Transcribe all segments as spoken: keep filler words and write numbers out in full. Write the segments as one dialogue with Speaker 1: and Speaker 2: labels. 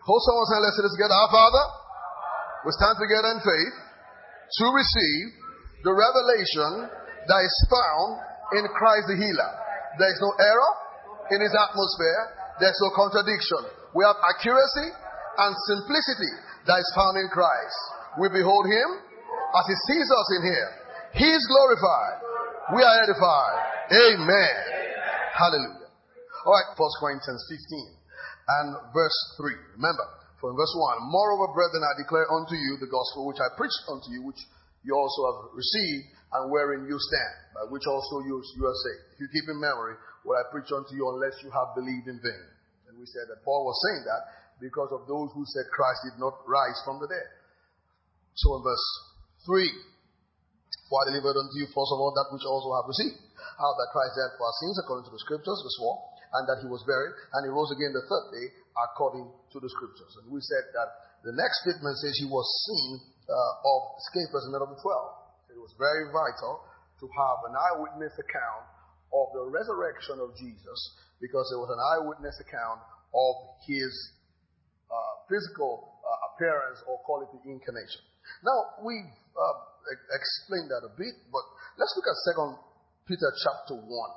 Speaker 1: Hold someone's hand, let's say this together. Our Father, we stand together in faith to receive the revelation that is found in Christ the healer. There is no error in his atmosphere. There is no contradiction. We have accuracy and simplicity that is found in Christ. We behold him as he sees us in here. He is glorified. We are edified. Amen. Hallelujah. All right, First Corinthians fifteen and verse three. Remember, from verse one, moreover, brethren, I declare unto you the gospel which I preached unto you, which you also have received, and wherein you stand, by which also you, you are saved. If you keep in memory what I preached unto you, unless you have believed in vain. And we said that Paul was saying that because of those who said Christ did not rise from the dead. So in verse three, for I delivered unto you first of all that which also have received, how that Christ died for our sins according to the scriptures, verse four, and that he was buried, and he rose again the third day according to the scriptures. And we said that the next statement says he was seen uh, of Cephas and of the twelve. It was very vital to have an eyewitness account of the resurrection of Jesus, because it was an eyewitness account of his uh, physical uh, appearance, or call it the incarnation. Now, we've uh, explained that a bit, but let's look at Second Peter chapter one.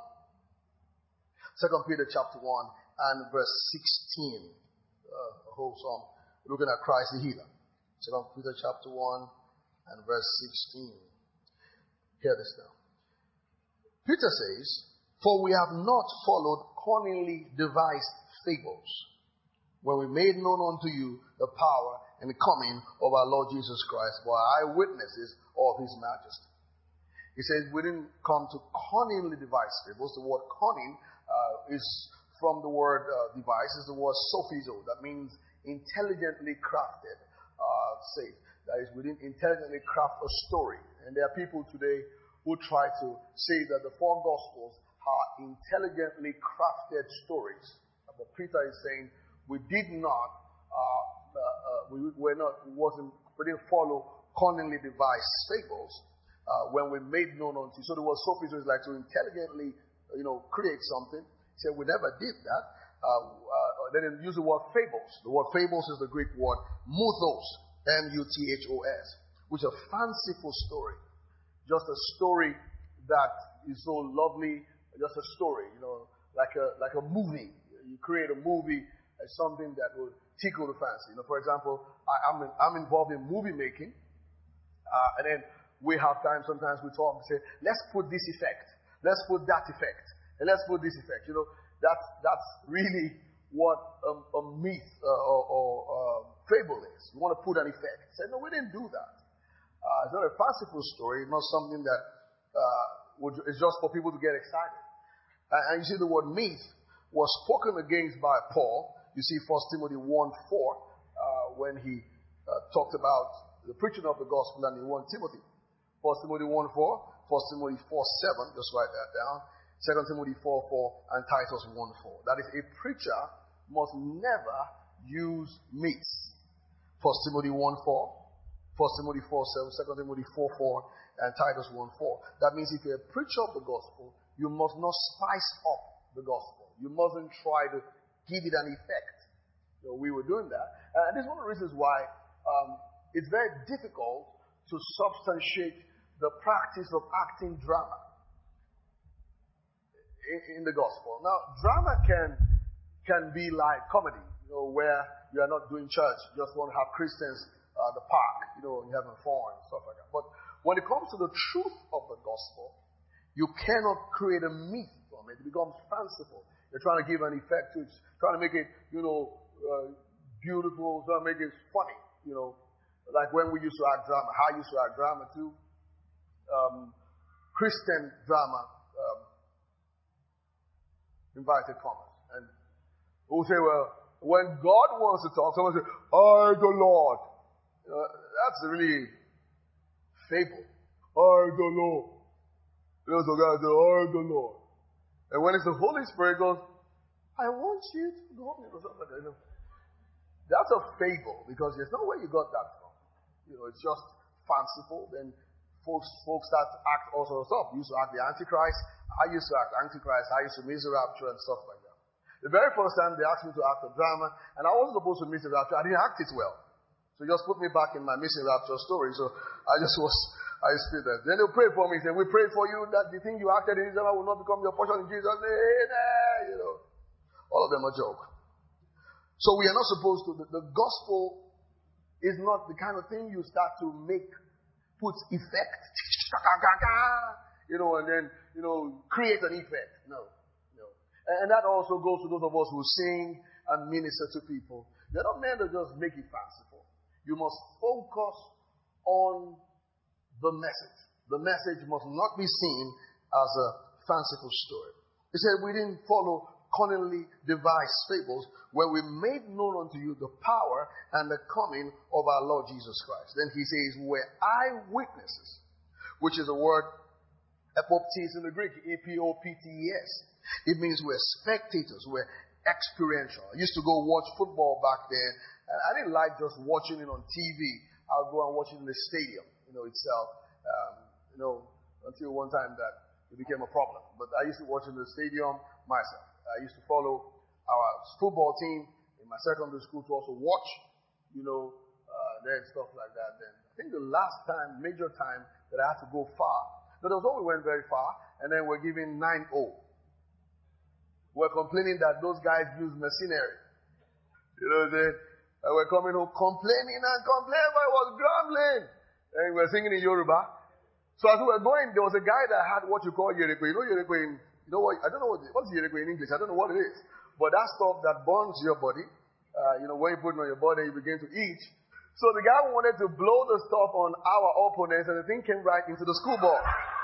Speaker 1: Second Peter chapter one and verse sixteen. Uh, wholesome. Looking at Christ the healer. Second Peter chapter one and verse sixteen. Hear this now. Peter says, for we have not followed cunningly devised fables, when we made known unto you the power and the coming of our Lord Jesus Christ, for our eyewitnesses of his majesty. He says we didn't come to cunningly devise fables. The word cunning uh, is from the word uh, devise, is the word sophizo. That means intelligently crafted. Uh, say, that is, we didn't intelligently craft a story. And there are people today who try to say that the four Gospels are intelligently crafted stories. But Peter is saying we did not, uh, uh, uh, we were not, we wasn't, we didn't follow cunningly devised fables uh, when we made known unto you. So the word sophizo is like to intelligently, you know, create something. He said we never did that. Uh, uh, then use the word fables. The word fables is the Greek word muthos, M U T H O S, which is a fanciful story. Just a story that is so lovely, just a story, you know, like a like a movie. You create a movie as something that will tickle the fancy. You know, for example, I, I'm in, I'm involved in movie making, uh, and then we have time. Sometimes we talk and say, let's put this effect, let's put that effect, and let's put this effect. You know, that's that's really what a, a myth uh, or, or uh, fable is. You want to put an effect. Say, no, we didn't do that. Uh, it's not a fanciful story. It's not something that uh, would, it's just for people to get excited. And, and you see the word myth was spoken against by Paul. You see First Timothy one four uh, when he uh, talked about the preaching of the gospel, and in First Timothy. First Timothy one four, First Timothy four seven, just write that down. Second Timothy four four, and Titus one four. That is, a preacher must never use myths. First Timothy one four. First Timothy four seven, Second Timothy four four, and Titus one four. That means if you're a preacher of the gospel, you must not spice up the gospel. You mustn't try to give it an effect. You know, we were doing that. And this is one of the reasons why um, it's very difficult to substantiate the practice of acting drama in, in the gospel. Now, drama can can be like comedy, you know, where you are not doing church. You just want to have Christians Uh, the park, you know, and having fun and stuff like that. But when it comes to the truth of the gospel, you cannot create a myth from it. It becomes fanciful. You're trying to give an effect to it, trying to make it, you know, uh, beautiful, trying to make it funny, you know. Like when we used to act drama, how I used to act drama too. Um, Christian drama um, invited comers. And we'll say, well, when God wants to talk, someone say, I, the Lord. Uh, that's really fable. I don't know. There's a guy that I don't know. And when it's the Holy Spirit goes, I want you to go. You know, that's a fable, because there's no way you got that from. You know, it's just fanciful. Then folks folks start to act all sorts of stuff. You used to act the Antichrist. I used to act Antichrist. I used to Miserapture and stuff like that. The very first time they asked me to act a drama, and I wasn't supposed to miss the rapture. I didn't act it well. So just put me back in my missing rapture story. So I just was, I just did that. Then they prayed for me. They said, we prayed for you that the thing you acted in Israel will not become your portion in Jesus' name. You know, all of them are joke. So we are not supposed to, the, the gospel is not the kind of thing you start to make, put effect, you know, and then, you know, create an effect. No, no. And that also goes to those of us who sing and minister to people. You're not meant to just make it fanciful. You must focus on the message. The message must not be seen as a fanciful story. He said, we didn't follow cunningly devised fables where we made known unto you the power and the coming of our Lord Jesus Christ. Then he says, we're eyewitnesses, which is a word, epoptes in the Greek, E P O P T E S. It means we're spectators, we're experiential. I used to go watch football back then, and I didn't like just watching it on T V. I would go and watch it in the stadium, you know, itself, um, you know, until one time that it became a problem. But I used to watch in the stadium myself. I used to follow our football team in my secondary school to also watch, you know, uh, then stuff like that. Then I think the last time, major time, that I had to go far. But there was always went very far, and then we're giving nine oh. We're complaining that those guys use mercenary. You know what I'm saying? And we're coming home complaining and complaining, but it was grumbling. And we're singing in Yoruba. So as we were going, there was a guy that had what you call Yerikwe. You know Yerikwe in, you know what, I don't know what, what's Yerikwe in English? I don't know what it is. But that stuff that burns your body, uh, you know, when you put it on your body, you begin to eat. So the guy wanted to blow the stuff on our opponents, and the thing came right into the school ball.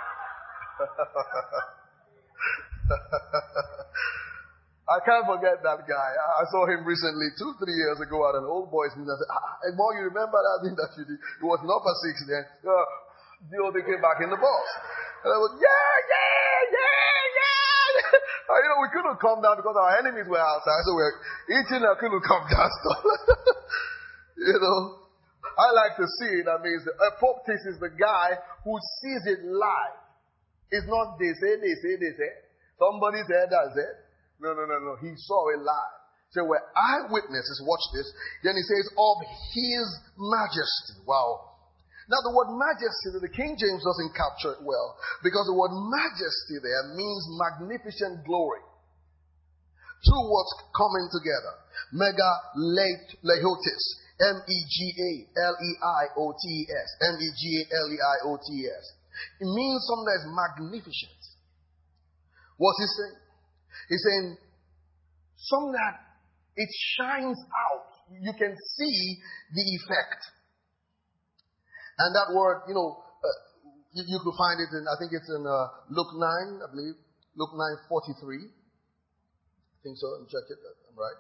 Speaker 1: I can't forget that guy. I saw him recently, two, three years ago at an old boys' meeting. I said, ah, Egmont, you remember that thing that you did? It was an upper six then. Uh, you know, they came back in the box. And I was, yeah, yeah, yeah, yeah. And, you know, we couldn't come down because our enemies were outside. So we were eating and couldn't come down. You know, I like to see it. That means a epoptis is the guy who sees it live. It's not they say, they say, they say. Somebody said, that's it. No, no, no, no. He saw it live. So we're eyewitnesses. Watch this. Then he says, of his majesty. Wow. Now the word majesty, the King James doesn't capture it well. Because the word majesty there means magnificent glory. Two words coming together. Mega leiotis. M E G A L E I O T E S. M E G A L E I O T E S. It means something that's magnificent. What's he saying? He's saying something that it shines out. You can see the effect. And that word, you know, uh, you, you could find it in, I think it's in uh, Luke nine, I believe. Luke nine forty-three. I think so. Let me check it. I'm right.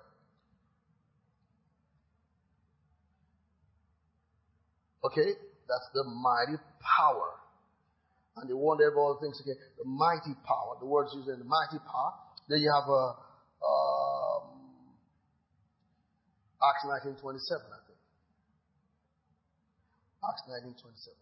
Speaker 1: Okay. That's the mighty power. And they wonder all things again. The mighty power. The word's used in the mighty power. Then you have a um, Acts nineteen twenty-seven, I think. Acts nineteen twenty-seven.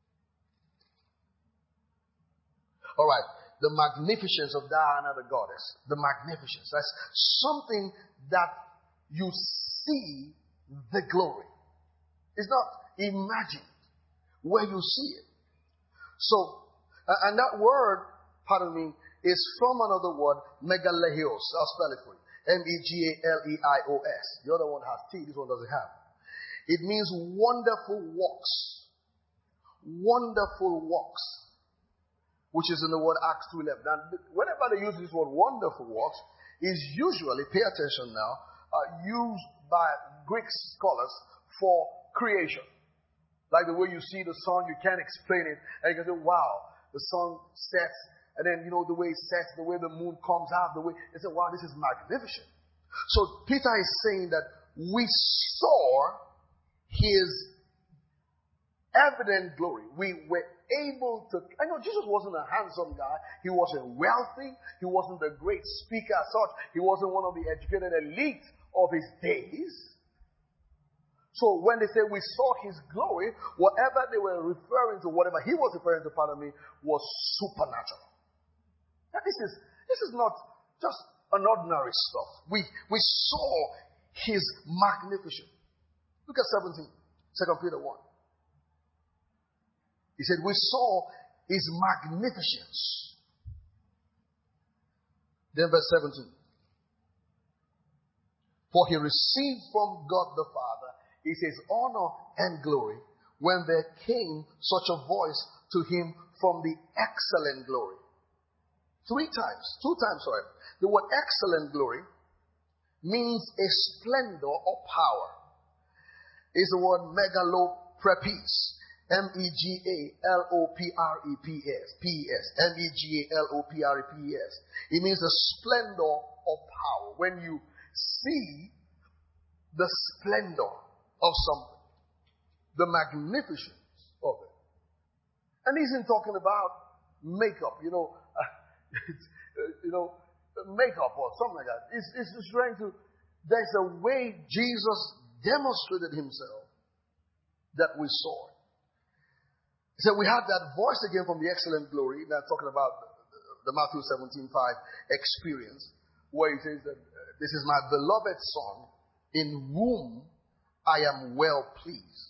Speaker 1: All right. The magnificence of Diana the goddess. The magnificence. That's something that you see the glory. It's not imagined where you see it. So, and that word, pardon me, is from another word, megalehios. I'll spell it for you. M E G A L E I O S. The other one has T, this one doesn't have. It means wonderful works. Wonderful works. Which is in the word Acts two eleven. Now, whenever they use this word wonderful works, is usually, pay attention now, uh, used by Greek scholars for creation. Like the way you see the sun, you can't explain it. And you can say, wow, the sun sets. And then, you know, the way it sets, the way the moon comes out, the way, they say, wow, this is magnificent. So Peter is saying that we saw his evident glory. We were able to, I know Jesus wasn't a handsome guy. He wasn't wealthy. He wasn't a great speaker as such. He wasn't one of the educated elite of his days. So when they say we saw his glory, whatever they were referring to, whatever he was referring to, pardon me, was supernatural. Now this is, this is not just unordinary stuff. We, we saw his magnificence. Look at seventeen, Second Peter one. He said, we saw his magnificence. Then verse seventeen. For he received from God the Father, he says, honor and glory when there came such a voice to him from the excellent glory. Three times, two times, sorry. The word excellent glory means a splendor or power. It's the word megaloprepes. M E G A L O P R E P S. P E S. M E G A L O P R E P S. It means the splendor of power. When you see the splendor of something, the magnificence of it. And he isn't talking about makeup, you know, you know, makeup or something like that. It's, it's just trying to, there's a way Jesus demonstrated himself that we saw it. So we had that voice again from the excellent glory, now talking about the Matthew seventeen five experience, where he says that uh, this is my beloved Son, in whom I am well pleased.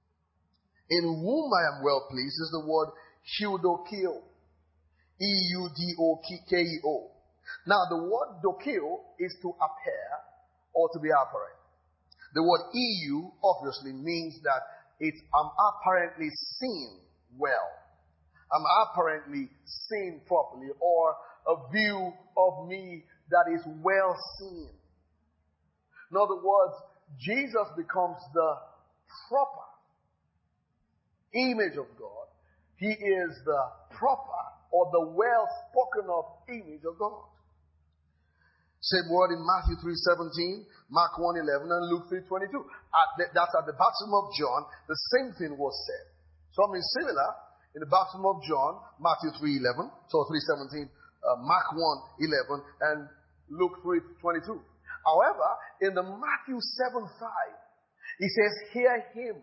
Speaker 1: In whom I am well pleased is the word eudokio. E U D O K E O. Now the word dokio is to appear or to be apparent. The word eu obviously means that it's I'm apparently seen well. I'm apparently seen properly, or a view of me that is well seen. In other words, Jesus becomes the proper image of God. He is the proper or the well spoken of image of God. Same word in Matthew three seventeen, Mark one eleven, and Luke three twenty-two. That's at the baptism of John. The same thing was said. Something similar in the baptism of John, Matthew three eleven, so three seventeen, uh, Mark one eleven, and Luke three twenty-two. However, in the Matthew seven five, he says, hear him.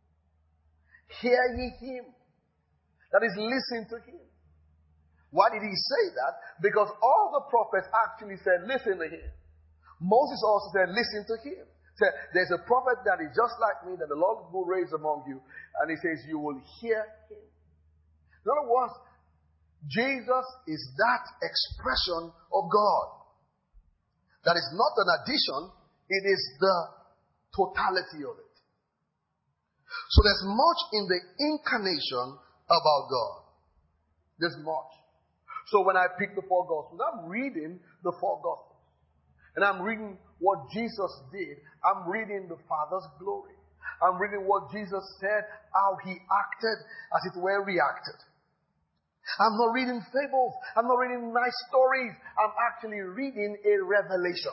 Speaker 1: Hear ye him. That is, listen to him. Why did he say that? Because all the prophets actually said, listen to him. Moses also said, listen to him. Said, there's a prophet that is just like me that the Lord will raise among you. And he says, you will hear him. In other words, Jesus is that expression of God. That is not an addition, it is the totality of it. So there's much in the incarnation about God. There's much. So when I pick the four Gospels, I'm reading the four Gospels. And I'm reading what Jesus did. I'm reading the Father's glory. I'm reading what Jesus said, how he acted, as it were reacted. I'm not reading fables. I'm not reading nice stories. I'm actually reading a revelation.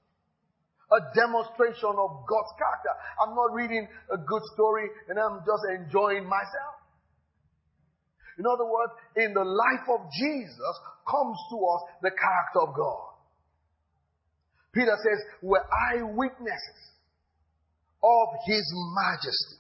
Speaker 1: A demonstration of God's character. I'm not reading a good story and I'm just enjoying myself. In other words, in the life of Jesus comes to us the character of God. Peter says, we're eyewitnesses of his majesty.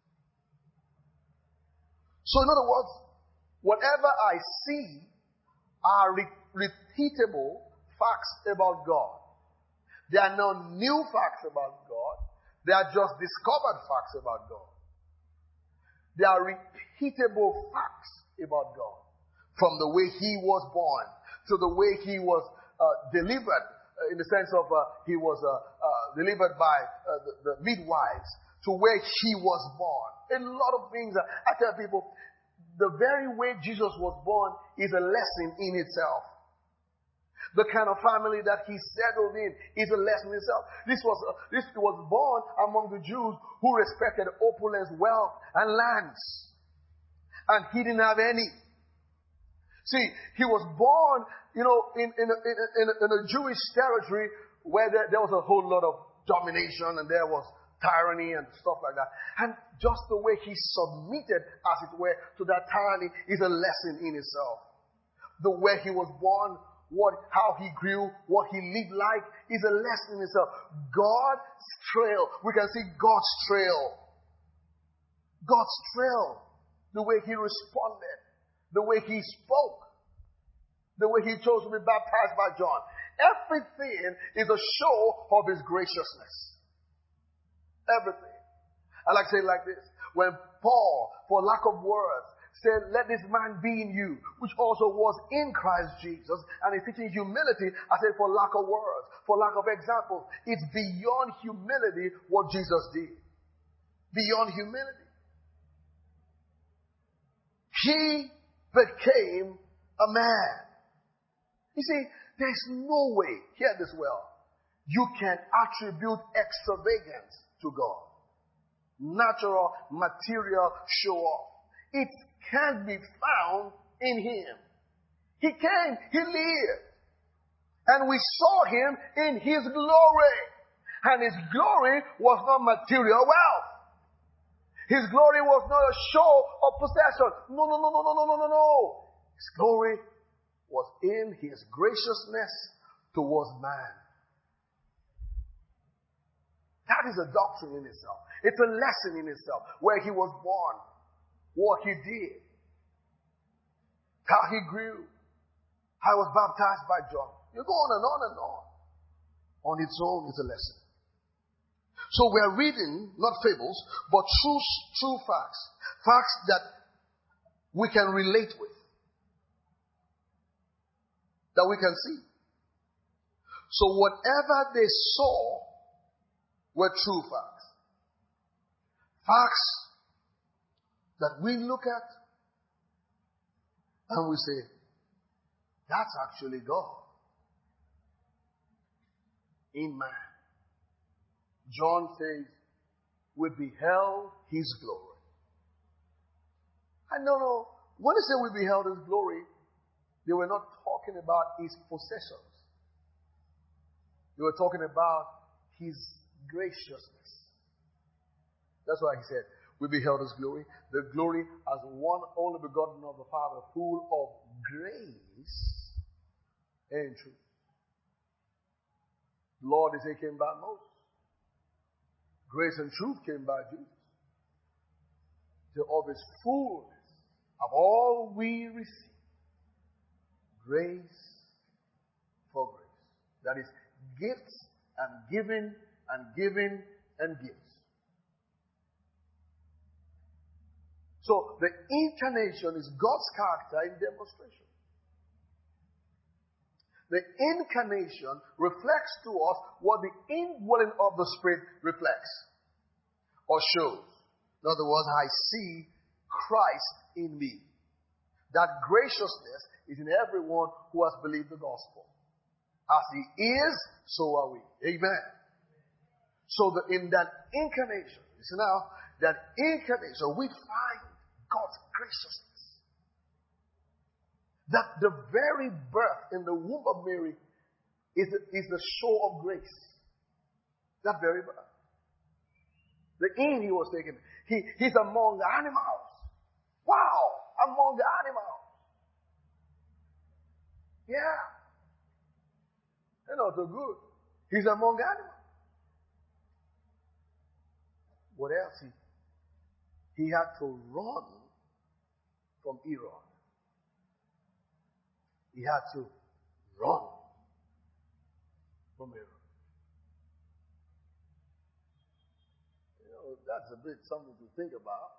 Speaker 1: So in other words, whatever I see are re- repeatable facts about God. They are not new facts about God. They are just discovered facts about God. They are repeatable facts about God. From the way he was born to the way he was uh, delivered, uh, in the sense of uh, he was uh, uh, delivered by uh, the, the midwives, to where he was born. A lot of things. Uh, I tell people, the very way Jesus was born is a lesson in itself. The kind of family that he settled in is a lesson in itself. This was uh, this was born among the Jews who respected opulence, wealth, and lands. And he didn't have any. See, he was born, you know, in, in, a, in, a, in a Jewish territory where there, there was a whole lot of domination and there was tyranny and stuff like that. And just the way he submitted, as it were, to that tyranny is a lesson in itself. The way he was born, what, how he grew, what he lived like is a lesson in itself. God's trail. We can see God's trail. God's trail. The way he responded. The way he spoke. The way he chose to be baptized by John. Everything is a show of his graciousness. Everything. I like to say it like this. When Paul, for lack of words, said, let this man be in you, which also was in Christ Jesus, and he's teaching humility, I said, for lack of words, for lack of examples. It's beyond humility what Jesus did. Beyond humility. He became a man. You see, there's no way, hear this well, you can attribute extravagance to God. Natural, material show off. It can't be found in him. He came, he lived. And we saw him in his glory. And his glory was not material wealth. His glory was not a show of possession. No, no, no, no, no, no, no, no, no. His glory was in his graciousness towards man. That is a doctrine in itself. It's a lesson in itself. Where he was born, what he did, how he grew, how he was baptized by John. You go on and on and on. On its own is a lesson. So we are reading, not fables, but true, true facts. Facts that we can relate with. That we can see. So whatever they saw were true facts. Facts that we look at and we say, that's actually God in man. John says, we beheld his glory. And no, no, when they say we beheld his glory, they were not talking about his possessions. They were talking about his graciousness. That's why he said, we beheld his glory. The glory as one only begotten of the Father, full of grace and truth. The Lord, they say, came by Moses. Grace and truth came by Jesus. The of his fullness of all we receive. Grace for grace. That is gifts and giving and giving and gifts. So the incarnation is God's character in demonstration. The incarnation reflects to us what the indwelling of the Spirit reflects or shows. In other words, I see Christ in me. That graciousness is in everyone who has believed the gospel. As he is, so are we. Amen. So the, in that incarnation, you see now, that incarnation, we find God's graciousness. That the very birth in the womb of Mary is the, is the show of grace. That very birth. The in he was taken. He, he's among the animals. Wow! Among the animals. Yeah. They're not so good. He's among the animals. What else? He, he had to run from Herod. He had to run from Herod. You know, that's a bit something to think about.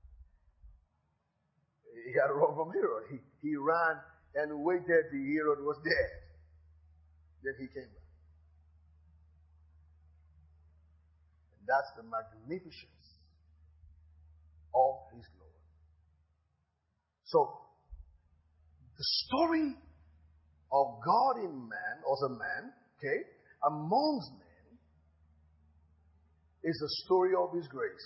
Speaker 1: He had to run from Herod. He, he ran and waited till Herod was dead. Then he came back. And that's the magnificence of his glory. So, the story of God in man, or as a man, okay, amongst men, is the story of his grace.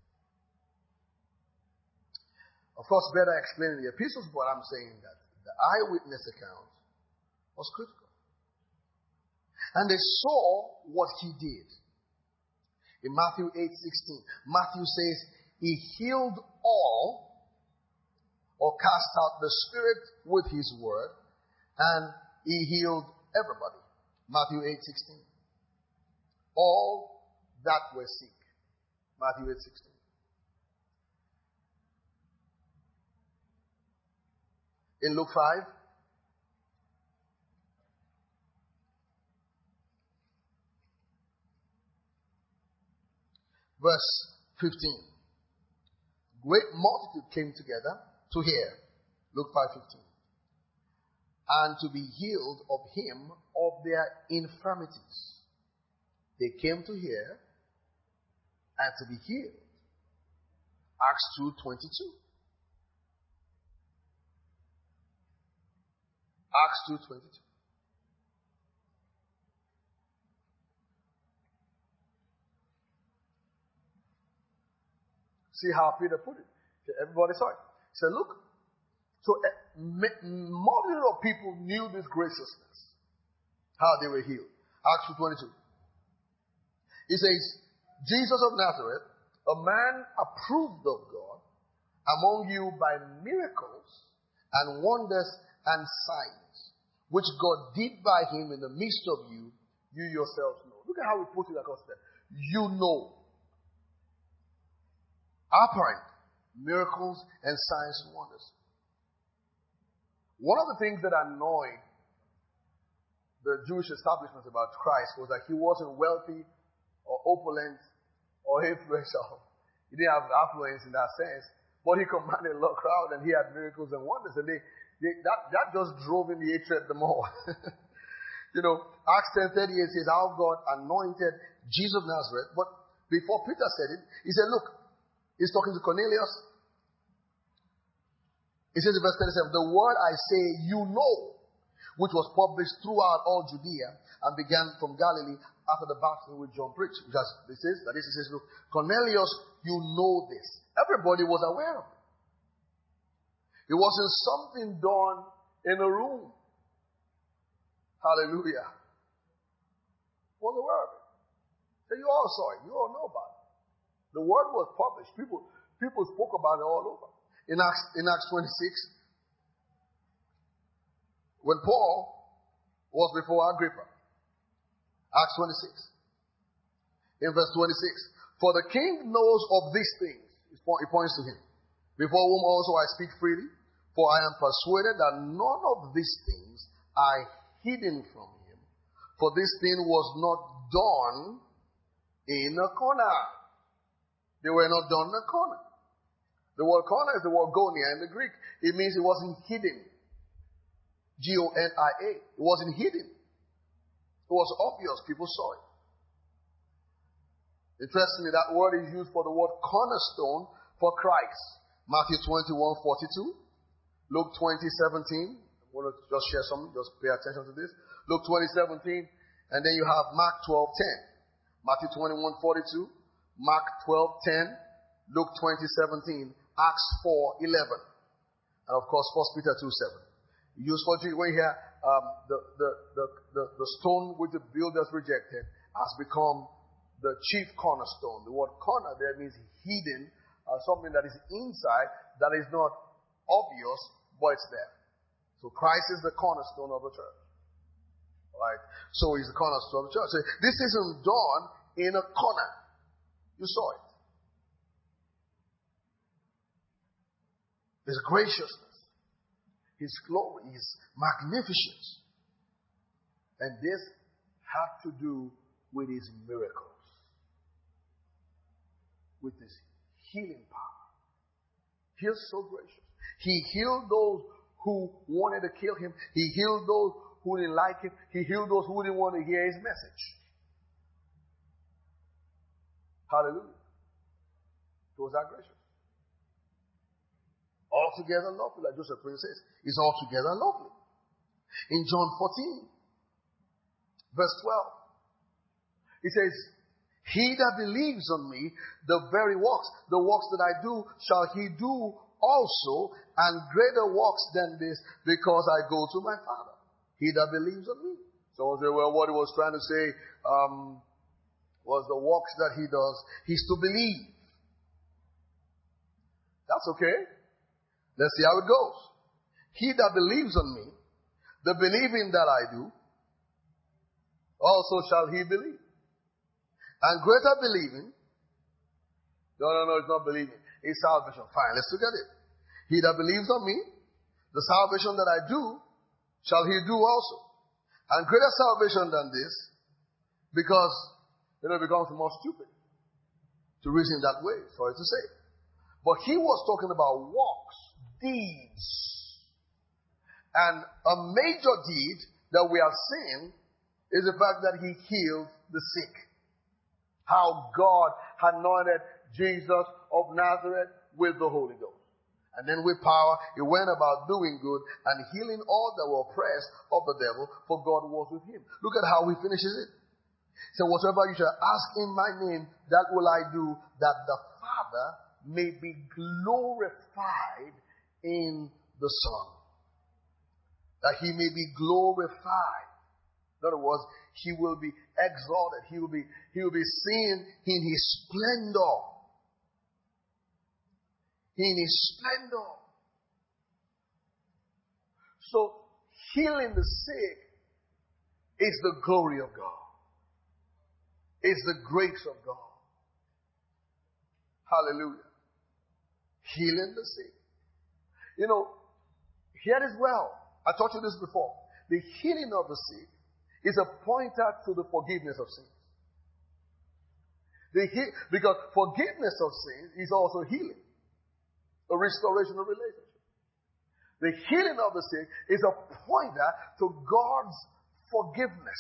Speaker 1: Of course, better explained in the epistles, but I'm saying that the eyewitness account was critical. And they saw what he did. In Matthew eight sixteen, Matthew says, he healed all, or cast out the spirit with his word, and he healed everybody. Matthew eight sixteen. All that were sick. Matthew eight sixteen. In Luke five, Verse fifteen. Great multitude came together to hear. Luke five fifteen. And to be healed of him of their infirmities. They came to hear and to be healed. Acts two twenty-two. Acts two twenty-two. See how Peter put it. Everybody saw it. He said, look. So a multitude of people knew this graciousness. How they were healed. Acts two twenty-two. He says, Jesus of Nazareth, a man approved of God among you by miracles and wonders and signs, which God did by him in the midst of you, you yourselves know. Look at how we put it across there. You know. Apparent miracles and signs and wonders. One of the things that annoyed the Jewish establishment about Christ was that he wasn't wealthy or opulent or influential. He didn't have affluence in that sense, but he commanded a lot of crowd and he had miracles and wonders, and they, they that, that just drove in the hatred the more. You know, Acts ten thirty-eight says how God anointed Jesus of Nazareth, but before Peter said it, he said, look, he's talking to Cornelius. He says in verse thirty-seven, the word I say you know, which was published throughout all Judea and began from Galilee after the baptism with John preached. Which has, this is, that is, he says, look, Cornelius, you know this. Everybody was aware of it. It wasn't something done in a room. Hallelujah. Was aware of it. So you all saw it. You all know about it. The word was published. People, people spoke about it all over. In Acts, in Acts twenty-six, when Paul was before Agrippa, Acts twenty-six, in verse twenty-six, for the king knows of these things, he points to him, before whom also I speak freely, for I am persuaded that none of these things are hidden from him, for this thing was not done in a corner. They were not done in a corner. The word corner is the word gonia in the Greek. It means it wasn't hidden. G O N I A. It wasn't hidden. It was obvious. People saw it. Interestingly, that word is used for the word cornerstone for Christ. Matthew twenty-one forty-two. Luke twenty seventeen. I want to just share something. Just pay attention to this. Luke twenty seventeen. And then you have Mark twelve ten. Matthew twenty-one forty-two. Mark twelve ten. Luke twenty seventeen. Acts four eleven. And of course, First Peter two seven. Used for when you hear um, the, the, the, the, the stone which the builders rejected has become the chief cornerstone. The word corner there means hidden, uh, something that is inside, that is not obvious, but it's there. So Christ is the cornerstone of the church. Right? So he's the cornerstone of the church. So this isn't done in a corner. You saw it. His graciousness, His glory, His magnificence. And this had to do with His miracles, with His healing power. He is so gracious. He healed those who wanted to kill Him. He healed those who didn't like Him. He healed those who didn't want to hear His message. Hallelujah. He was that gracious. Altogether lovely, like Joseph Prince says. Is altogether lovely. In John fourteen, verse twelve, he says, he that believes on me, the very works, the works that I do, shall he do also, and greater works than this, because I go to my Father. He that believes on me. Someone say, well, what he was trying to say um, was the works that he does, he's to believe. That's okay. Let's see how it goes. He that believes on me, the believing that I do, also shall he believe. And greater believing, no, no, no, it's not believing. It's salvation. Fine, let's look at it. He that believes on me, the salvation that I do, shall he do also. And greater salvation than this, because, you know, it becomes more stupid to reason that way, sorry to say. But he was talking about works, deeds. And a major deed that we have seen is the fact that he healed the sick. How God anointed Jesus of Nazareth with the Holy Ghost. And then with power, he went about doing good and healing all that were oppressed of the devil, for God was with him. Look at how he finishes it. So whatever you shall ask in my name, that will I do, that the Father may be glorified in the Son. That he may be glorified. In other words, he will be exalted. He will be, he will be seen in his splendor. In his splendor. So, healing the sick is the glory of God. It's the grace of God. Hallelujah. Healing the sick. You know, hear this well. I taught you this before. The healing of the sick is a pointer to the forgiveness of sins. The he- because forgiveness of sins is also healing. A restoration of relationship. The healing of the sick is a pointer to God's forgiveness.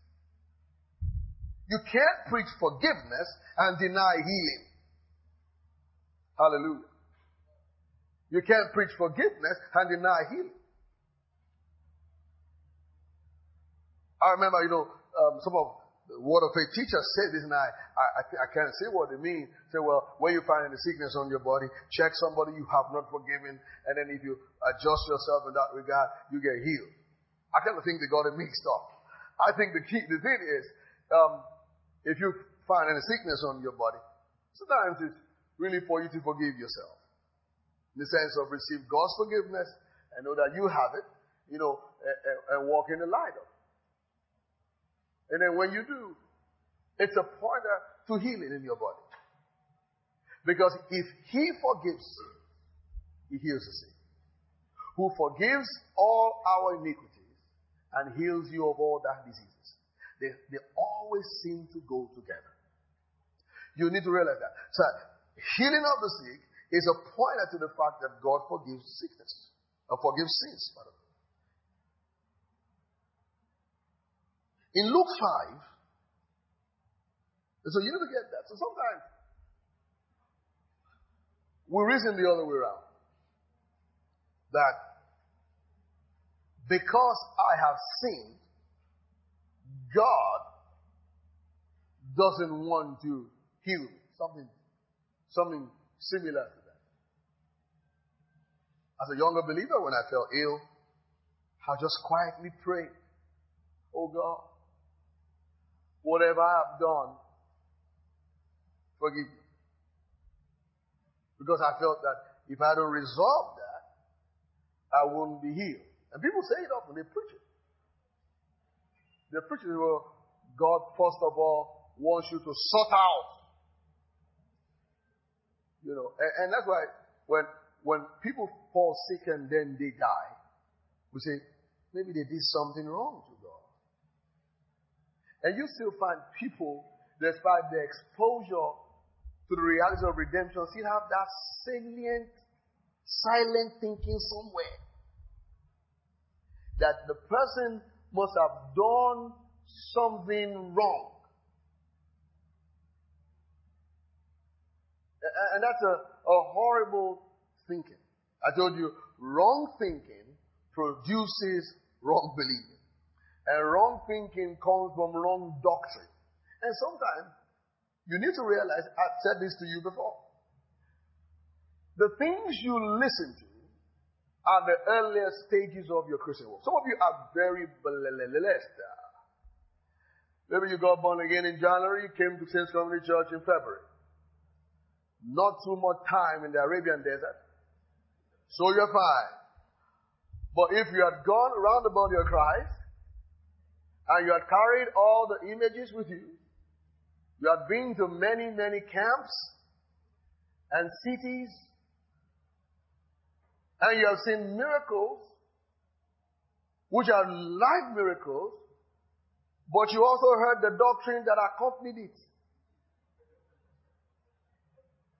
Speaker 1: You can't preach forgiveness and deny healing. Hallelujah. You can't preach forgiveness and deny healing. I remember, you know, um, some of the Word of Faith teachers said this, and I, I, I, I can't say what they mean. Say, well, when you find any sickness on your body, check somebody you have not forgiven, and then if you adjust yourself in that regard, you get healed. I kind of think they got it mixed up. I think the key, the thing is, um, if you find any sickness on your body, sometimes it's really for you to forgive yourself. In the sense of receive God's forgiveness and know that you have it, you know, and, and, and walk in the light of it. And then when you do, it's a pointer to healing in your body. Because if he forgives sin, he heals the sick. Who forgives all our iniquities and heals you of all thy diseases. They, they always seem to go together. You need to realize that. So, healing of the sick is a pointer to the fact that God forgives sickness. Or forgives sins, by the way. In Luke five, so you need to get that. So sometimes we reason the other way around. That because I have sinned, God doesn't want to heal me. Something, something similar to that. As a younger believer, when I felt ill, I just quietly prayed, oh God, whatever I have done, forgive me. Because I felt that if I don't resolve that, I won't be healed. And people say it often, they preach it. They preach it, well, God, first of all, wants you to sort out. You know, and, and that's why when, when people fall sick and then they die, we say, maybe they did something wrong to God. And you still find people, despite their exposure to the reality of redemption, still have that salient, silent thinking somewhere. That the person must have done something wrong. And that's a, a horrible thinking. I told you, wrong thinking produces wrong believing. And wrong thinking comes from wrong doctrine. And sometimes, you need to realize, I've said this to you before. The things you listen to are the earliest stages of your Christian walk. Some of you are very blessed. Maybe you got born again in January, you came to Saints Community Church in February. Not too much time in the Arabian desert. So you're fine. But if you had gone around about your Christ, and you had carried all the images with you, you had been to many, many camps and cities, and you have seen miracles, which are live miracles, but you also heard the doctrine that accompanied it.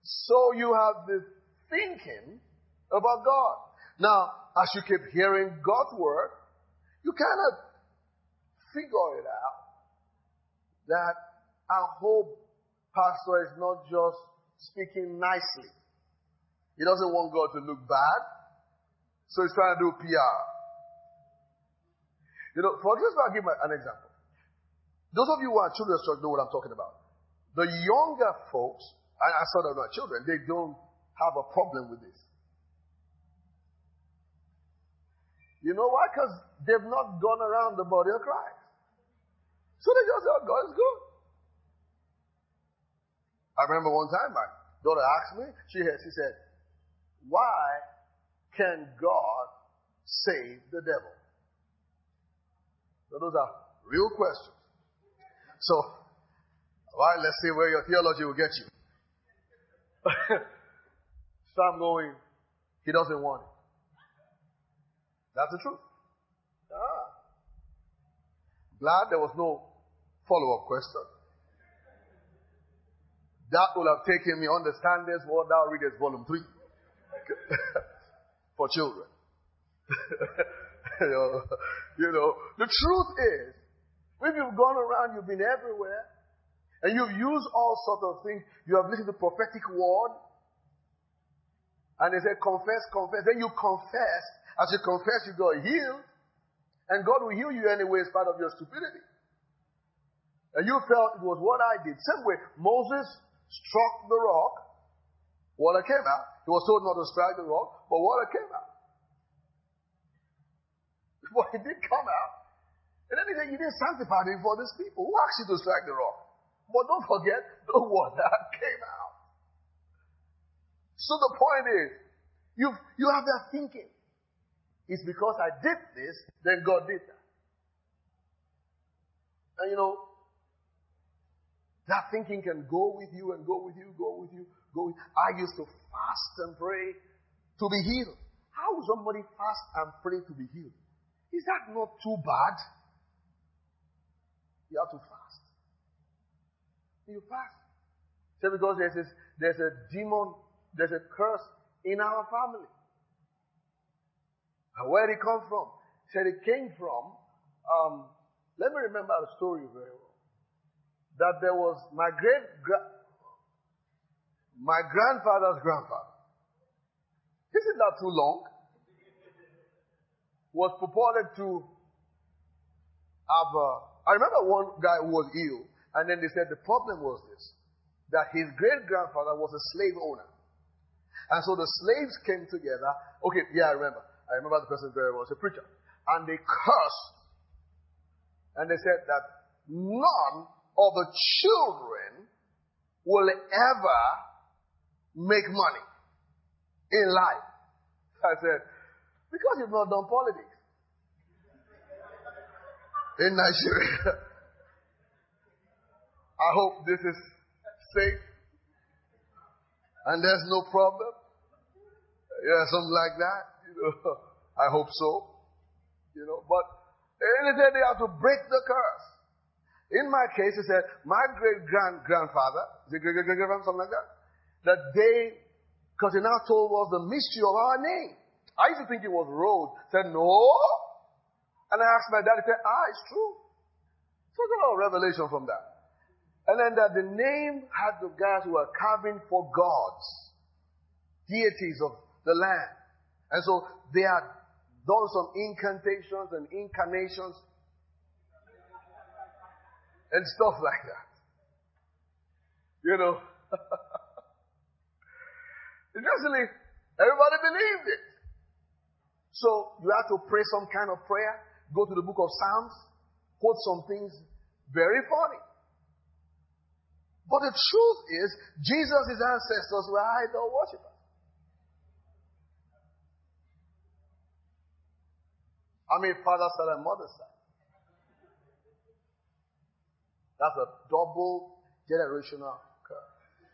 Speaker 1: So you have this thinking about God. Now, as you keep hearing God's word, you kind of figure it out that I hope pastor is not just speaking nicely. He doesn't want God to look bad, so he's trying to do P R. You know, for example, I'll give an example. Those of you who are children's church know what I'm talking about. The younger folks, and I saw them not children, they don't have a problem with this. You know why? Because they've not gone around the body of Christ. So they just say, oh, God is good. I remember one time my daughter asked me, she, she said, why can God save the devil? So those are real questions. So, all right, let's see where your theology will get you. So I'm going, he doesn't want it. That's the truth. Ah. Glad there was no follow-up question. That would have taken me, understand this, what thou readest, volume three. For children. you, know, you know, the truth is, when you've gone around, you've been everywhere, and you've used all sorts of things, you have listened to prophetic word, and they say, confess, confess. Then you confess. As you confess, you got healed, and God will heal you anyway in spite of your stupidity. And you felt it was what I did. Same way, Moses struck the rock, water came out. He was told not to strike the rock, but water came out. But it did come out. And then he said, you didn't sanctify me for these people. Who asked you to strike the rock? But don't forget, the water came out. So the point is, you you have that thinking. It's because I did this, then God did that. And you know, that thinking can go with you and go with you, go with you, go with you. I used to fast and pray to be healed. How would somebody fast and pray to be healed? Is that not too bad? You have to fast. You fast. So because there's this, there's a demon, there's a curse in our family. And where did it come from? He said it came from, um, let me remember the story very well. That there was my great, gra- my grandfather's grandfather. Isn't that too long? Was purported to have a, I remember one guy who was ill, and then they said the problem was this, that his great grandfather was a slave owner. And so the slaves came together. Okay, yeah, I remember. I remember the person very well. He was a preacher. And they cursed. And they said that none of the children will ever make money in life. I said, because you've not done politics in Nigeria. I hope this is safe and there's no problem. Yeah, something like that. You know, I hope so. You know, but they said they have to break the curse. In my case, he said, my great-grand-grandfather, is it great-great-grandfather, something like that, that they, because he now told us the mystery of our name. I used to think it was road. Said, no. And I asked my dad, he said, ah, it's true. So there's a lot of revelation from that. And then that the name had the guys who were carving for gods, deities of the land. And so they had done some incantations and incarnations and stuff like that. You know. Interestingly, everybody believed it. So you have to pray some kind of prayer, go to the book of Psalms, quote some things very funny. But the truth is, Jesus' ancestors were idol worshippers. I mean, father side and mother side. That's a double generational curse.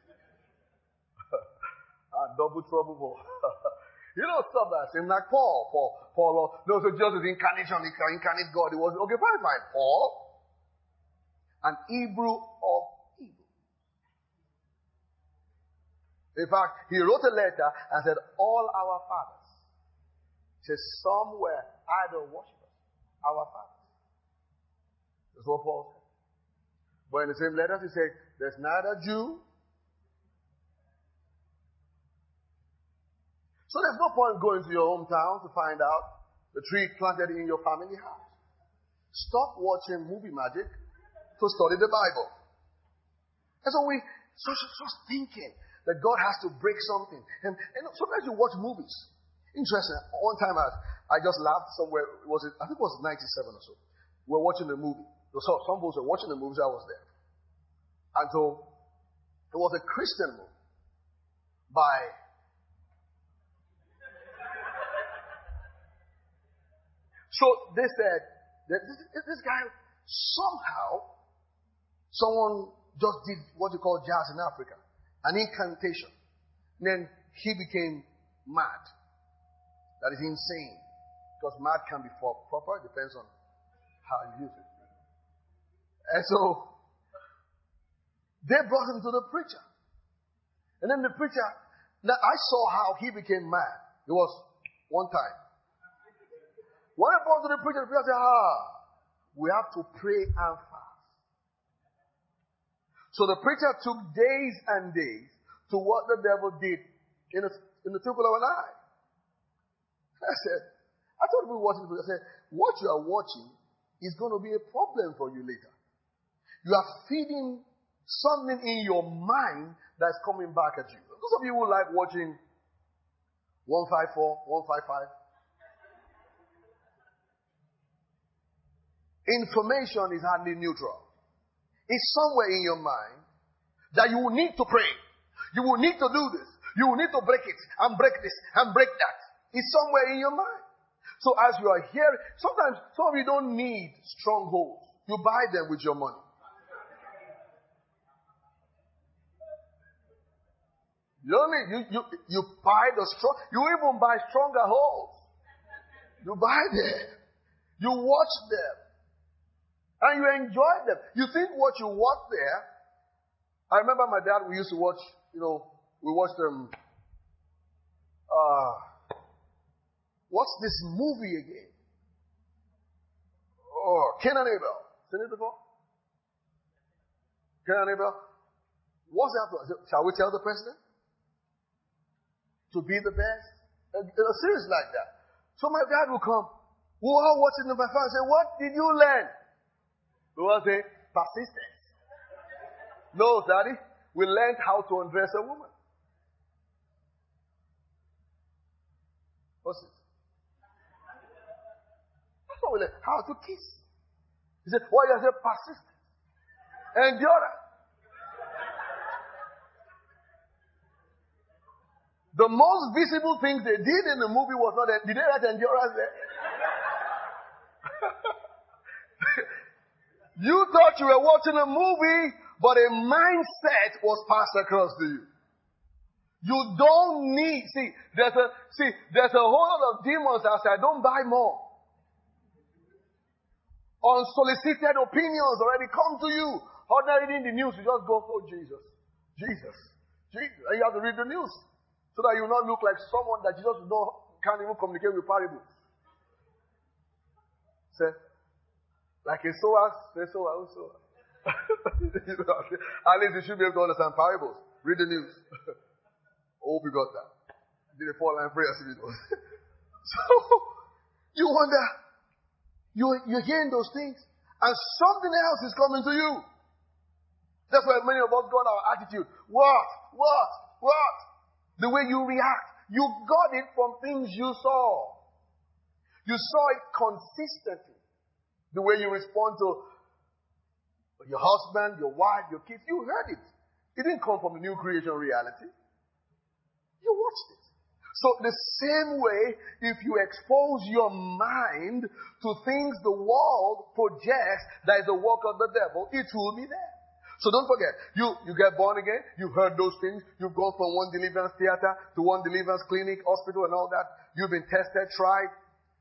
Speaker 1: A double trouble for. You know, stuff that seems like Paul. Paul, Paul, no, so just the incarnation, the incarnate God. It was, okay, fine, fine. Paul, an Hebrew of Hebrew. In fact, he wrote a letter and said, all our fathers. He says, some were idol worshippers. Our fathers. That's what Paul said. But in the same letters, he said, there's neither Jew. So there's no point going to your hometown to find out the tree planted in your family house. Stop watching movie magic to study the Bible. And so we so just thinking that God has to break something. And, and sometimes you watch movies. Interesting. One time I, I just laughed somewhere. Was it? I think it was ninety-seven or so. We were watching the movie. So some folks were watching the movies. I was there. And so it was a Christian movie by So they said that this, this guy, somehow, someone just did what you call jazz in Africa, an incantation. And then he became mad. That is insane. Because mad can be proper, it depends on how you use it. And so, they brought him to the preacher. And then the preacher, now I saw how he became mad. It was one time. When I brought to the preacher, the preacher said, ah, we have to pray and fast. So the preacher took days and days to what the devil did in, a, in the twinkle of an eye. I said, I told people watching the preacher, I said, what you are watching is going to be a problem for you later. You are feeding something in your mind that's coming back at you. Those of you who like watching one fifty-four, one fifty-five, information is hardly neutral. It's somewhere in your mind that you will need to pray. You will need to do this. You will need to break it and break this and break that. It's somewhere in your mind. So as you are here, sometimes some of you don't need strongholds. You buy them with your money. You don't need, you, you, you buy the strong, you even buy stronger holds. You buy them. You watch them. And you enjoy them. You think what you watch there. I remember my dad, we used to watch, you know, we watched them. Um, uh, what's this movie again? Oh, Cain and Abel. Seen it before? Cain and Abel. What's that? Shall we tell the president to be the best? In a series like that. So my dad will come. We're all watching the my father and say, what did you learn? We will say, persistence. No, daddy. We learned how to undress a woman. What's it? That's what we learned. How to kiss. He said, what you say? Persistence. Endurance. The most visible things they did in the movie was not that. Did they write endurance there? You thought you were watching a movie, but a mindset was passed across to you. You don't need, see, there's a, see, there's a whole lot of demons outside. Don't buy more. Unsolicited opinions already come to you. Ordinary reading the news, you just go, oh, Jesus, Jesus, Jesus. And you have to read the news so that you will not look like someone that you just don't, can't even communicate with parables. Say, like a sower, say sower, who's sower? At least you should be able to understand parables. Read the news. Hope you got that. Did a four line prayer if you don't. So, you wonder, you, you're hearing those things, and something else is coming to you. That's why many of us got our attitude. What? What? What? The way you react. You got it from things you saw. You saw it consistently. The way you respond to your husband, your wife, your kids. You heard it. It didn't come from the new creation reality. You watched it. So the same way, if you expose your mind to things the world projects that is the work of the devil, it will be there. So don't forget, you, you get born again, you heard those things, you've gone from one deliverance theater to one deliverance clinic, hospital and all that. You've been tested, tried,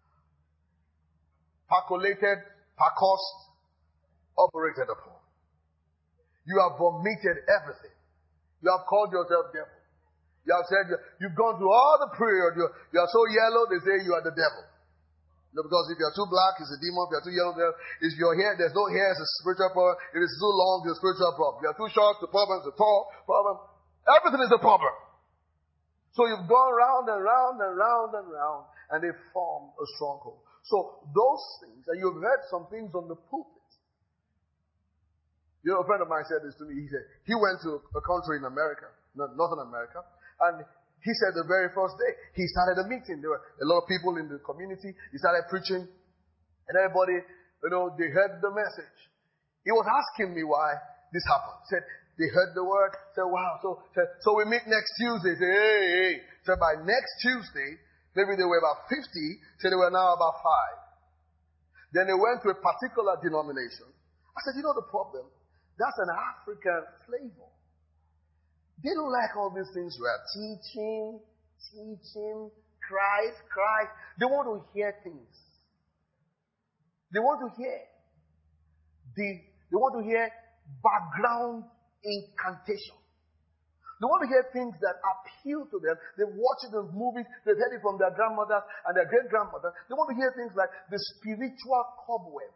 Speaker 1: percolated, percussed, operated upon. You have vomited everything. You have called yourself devil. You have said, you've gone through all the period. You, you are so yellow, they say you are the devil. No, because if you are too black, it's a demon. If you are too yellow, if your hair, there's no hair, it's a spiritual problem. If it's too long, it's a spiritual problem. If you are too short, the problem is a tall problem. Everything is a problem. So you've gone round and round and round and round, and they form a stronghold. So those things, and you've heard some things on the pulpit. You know, a friend of mine said this to me. He said, he went to a country in America, Northern America, and he said the very first day, he started a meeting. There were a lot of people in the community. He started preaching, and everybody, you know, they heard the message. He was asking me why this happened. He said, they heard the word, said, wow, so, said, so we meet next Tuesday. Say, hey, hey. So by next Tuesday, maybe they were about fifty, so they were now about five. Then they went to a particular denomination. I said, you know the problem? That's an African flavor. They don't like all these things we are teaching, teaching, Christ, Christ. They want to hear things. They want to hear. They, they want to hear background incantation. They want to hear things that appeal to them. They've watched it in movies. They've heard it from their grandmothers and their great-grandmothers. They want to hear things like the spiritual cobwebs.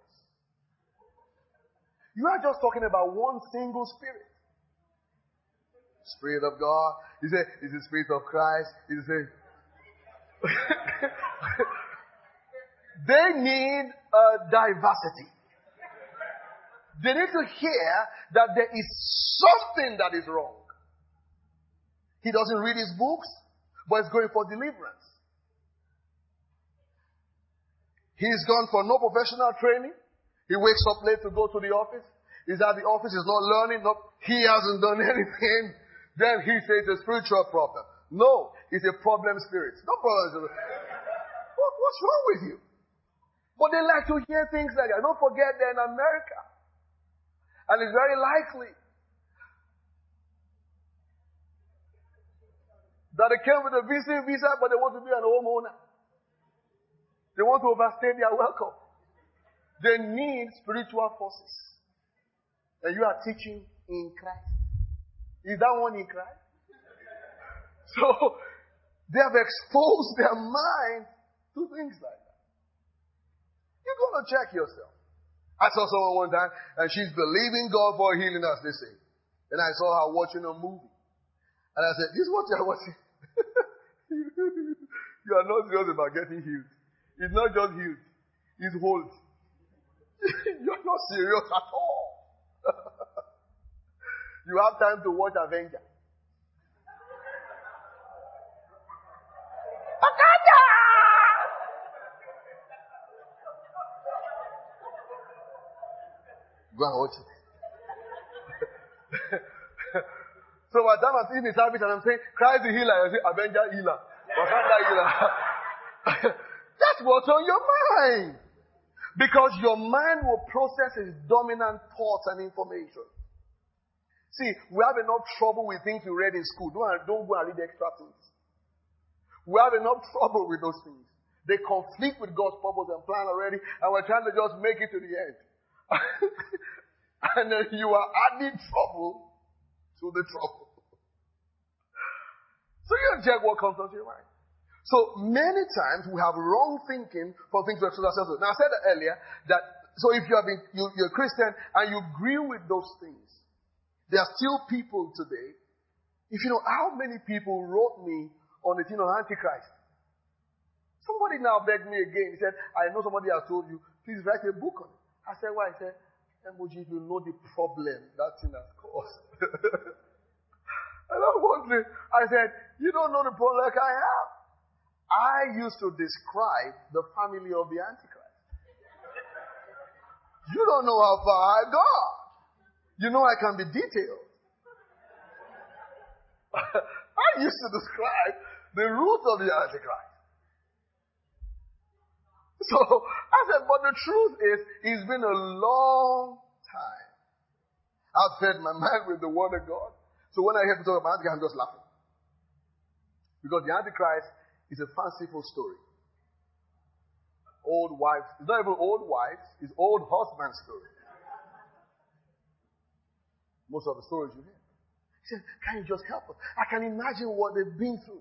Speaker 1: You are just talking about one single spirit. Spirit of God. You say, is the Spirit of Christ? You say, they need a diversity. They need to hear that there is something that is wrong. He doesn't read his books, but he's going for deliverance. He's gone for no professional training. He wakes up late to go to the office. He's at the office, he's not learning. No, he hasn't done anything. Then he says it's a spiritual problem. No, it's a problem spirit. No problem. What, what's wrong with you? But they like to hear things like that. Don't forget they're in America. And it's very likely that they came with a visiting visa, but they want to be an homeowner. They want to overstay their welcome. They need spiritual forces. And you are teaching in Christ. Is that one in Christ? So, they have exposed their mind to things like that. You're going to check yourself. I saw someone one time, and she's believing God for healing, as they say. And I saw her watching a movie. And I said, this is what you're watching. You are not serious about getting healed. It's not just healed. It's whole. You're not serious at all. You have time to watch Avenger. Go and watch it. So by the time I'm seeing the service and I'm saying, Christ the healer, I say, Avenger healer. Wakanda healer. That's what's on your mind. Because your mind will process its dominant thoughts and information. See, we have enough trouble with things we read in school. Don't, don't go and read extra things. We have enough trouble with those things. They conflict with God's purpose and plan already, and we're trying to just make it to the end. And then you are adding trouble to the trouble. So you check what comes onto your mind. So many times we have wrong thinking for things we expose ourselves to. Now I said earlier that, so if you have been, you, you're a Christian and you agree with those things, there are still people today. If you know how many people wrote me on the thing of Antichrist. Somebody now begged me again. He said, I know somebody has told you, please write a book on it. I said, why? He said, Emoji, if you know the problem that thing has caused. And I was wondering, I said, you don't know the problem like I have. I used to describe the family of the Antichrist. You don't know how far I got. You know I can be detailed. I used to describe the root of the Antichrist. So I said, but the truth is, it's been a long time. I've fed my mind with the word of God. So when I hear people talk about Antichrist, I'm just laughing. Because the Antichrist is a fanciful story. Old wives. It's not even old wives, it's old husband story. Most of the stories you hear. He said, can you just help us? I can imagine what they've been through.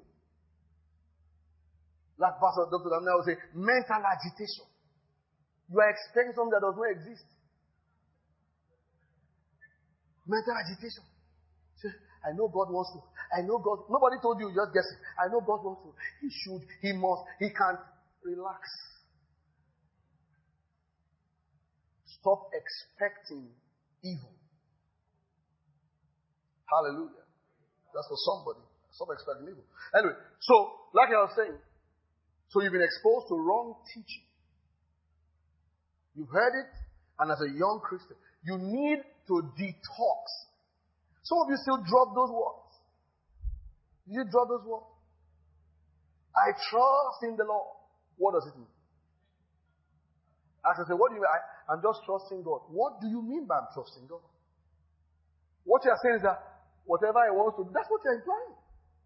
Speaker 1: Like Pastor Doctor Damina would say, mental agitation. You are expecting something that does not exist. Mental agitation. Say, I know God wants to. I know God. Nobody told you, just guess it. I know God wants to. He should. He must. He can't. Relax. Stop expecting evil. Hallelujah. That's for somebody. Stop expecting evil. Anyway, so, like I was saying, so you've been exposed to wrong teaching. You've heard it, and as a young Christian, you need to detox. Some of you still drop those words. You drop those words. I trust in the Lord. What does it mean? As I say, what do you mean? I, I'm just trusting God. What do you mean by I'm trusting God? What you are saying is that whatever I want to do, that's what you're implying.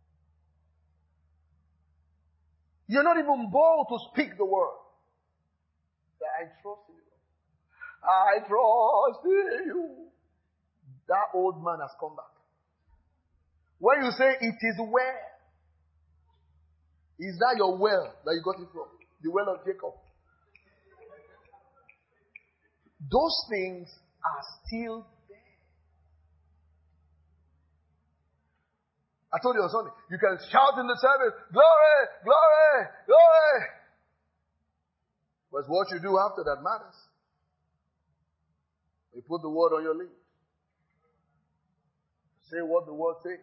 Speaker 1: You're not even bold to speak the word. That I trust in you. I trust in you. That old man has come back. When you say it is well, is that your well that you got it from? The well of Jacob. Those things are still there. I told you on Sunday, you can shout in the service, glory, glory, glory. But it's what you do after that matters. You put the word on your lips. Say what the word says.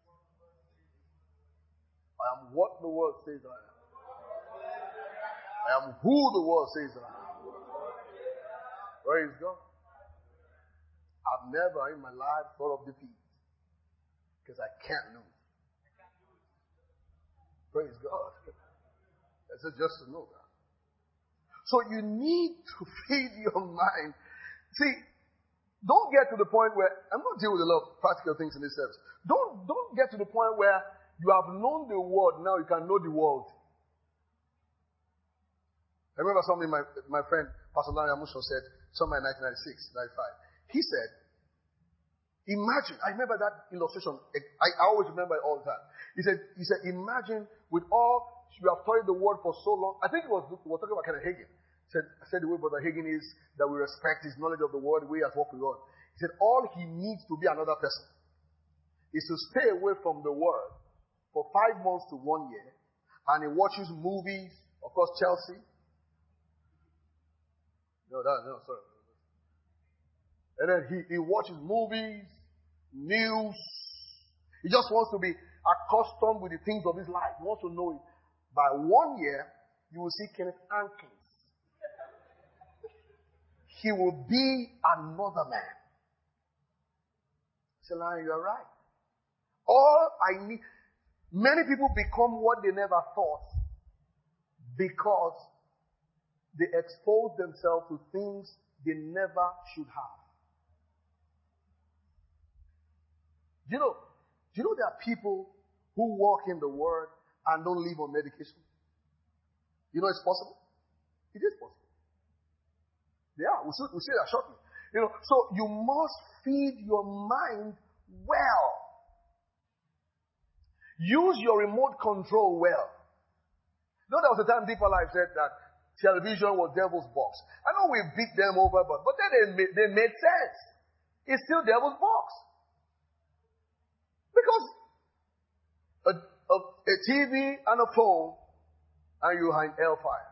Speaker 1: I am what the word says I am. I am who the word says I am. Praise God. I've never in my life thought of defeat. Because I can't lose. Praise God. That's just to know that. So you need to feed your mind. See, don't get to the point where, I'm going to deal with a lot of practical things in this service. Don't, don't get to the point where you have known the word, now you can know the world. I remember something my, my friend, Pastor Larry Amusho said, somewhere in nineteen ninety-six, ninety-five. He said, imagine, I remember that illustration, I, I always remember it all the time. He said, he said, imagine with all, you have studied the word for so long. I think it was, we were talking about Kenneth Hagin. He said, I said the way Brother Hagin is, that we respect his knowledge of the word, the way he has walked with God. He said, all he needs to be another person is to stay away from the word for five months to one year, and he watches movies, of course, Chelsea. No, that, no, sorry. And then he, he watches movies, news. He just wants to be accustomed with the things of his life. He wants to know it. By one year, you will see Kenneth Ankins. He will be another man. Say, Lion, you are right. All I need, many people become what they never thought because they expose themselves to things they never should have. Do you know? Do you know there are people who walk in the Word and don't live on medication? You know it's possible? It is possible. Yeah, we'll see, we'll see that shortly. You know, so you must feed your mind well. Use your remote control well. You know, there was a time Deeper Life said that television was devil's box. I know we beat them over, but, but then they made, they made sense. It's still devil's box. Because a, a, a T V and a phone, and you are in hellfire.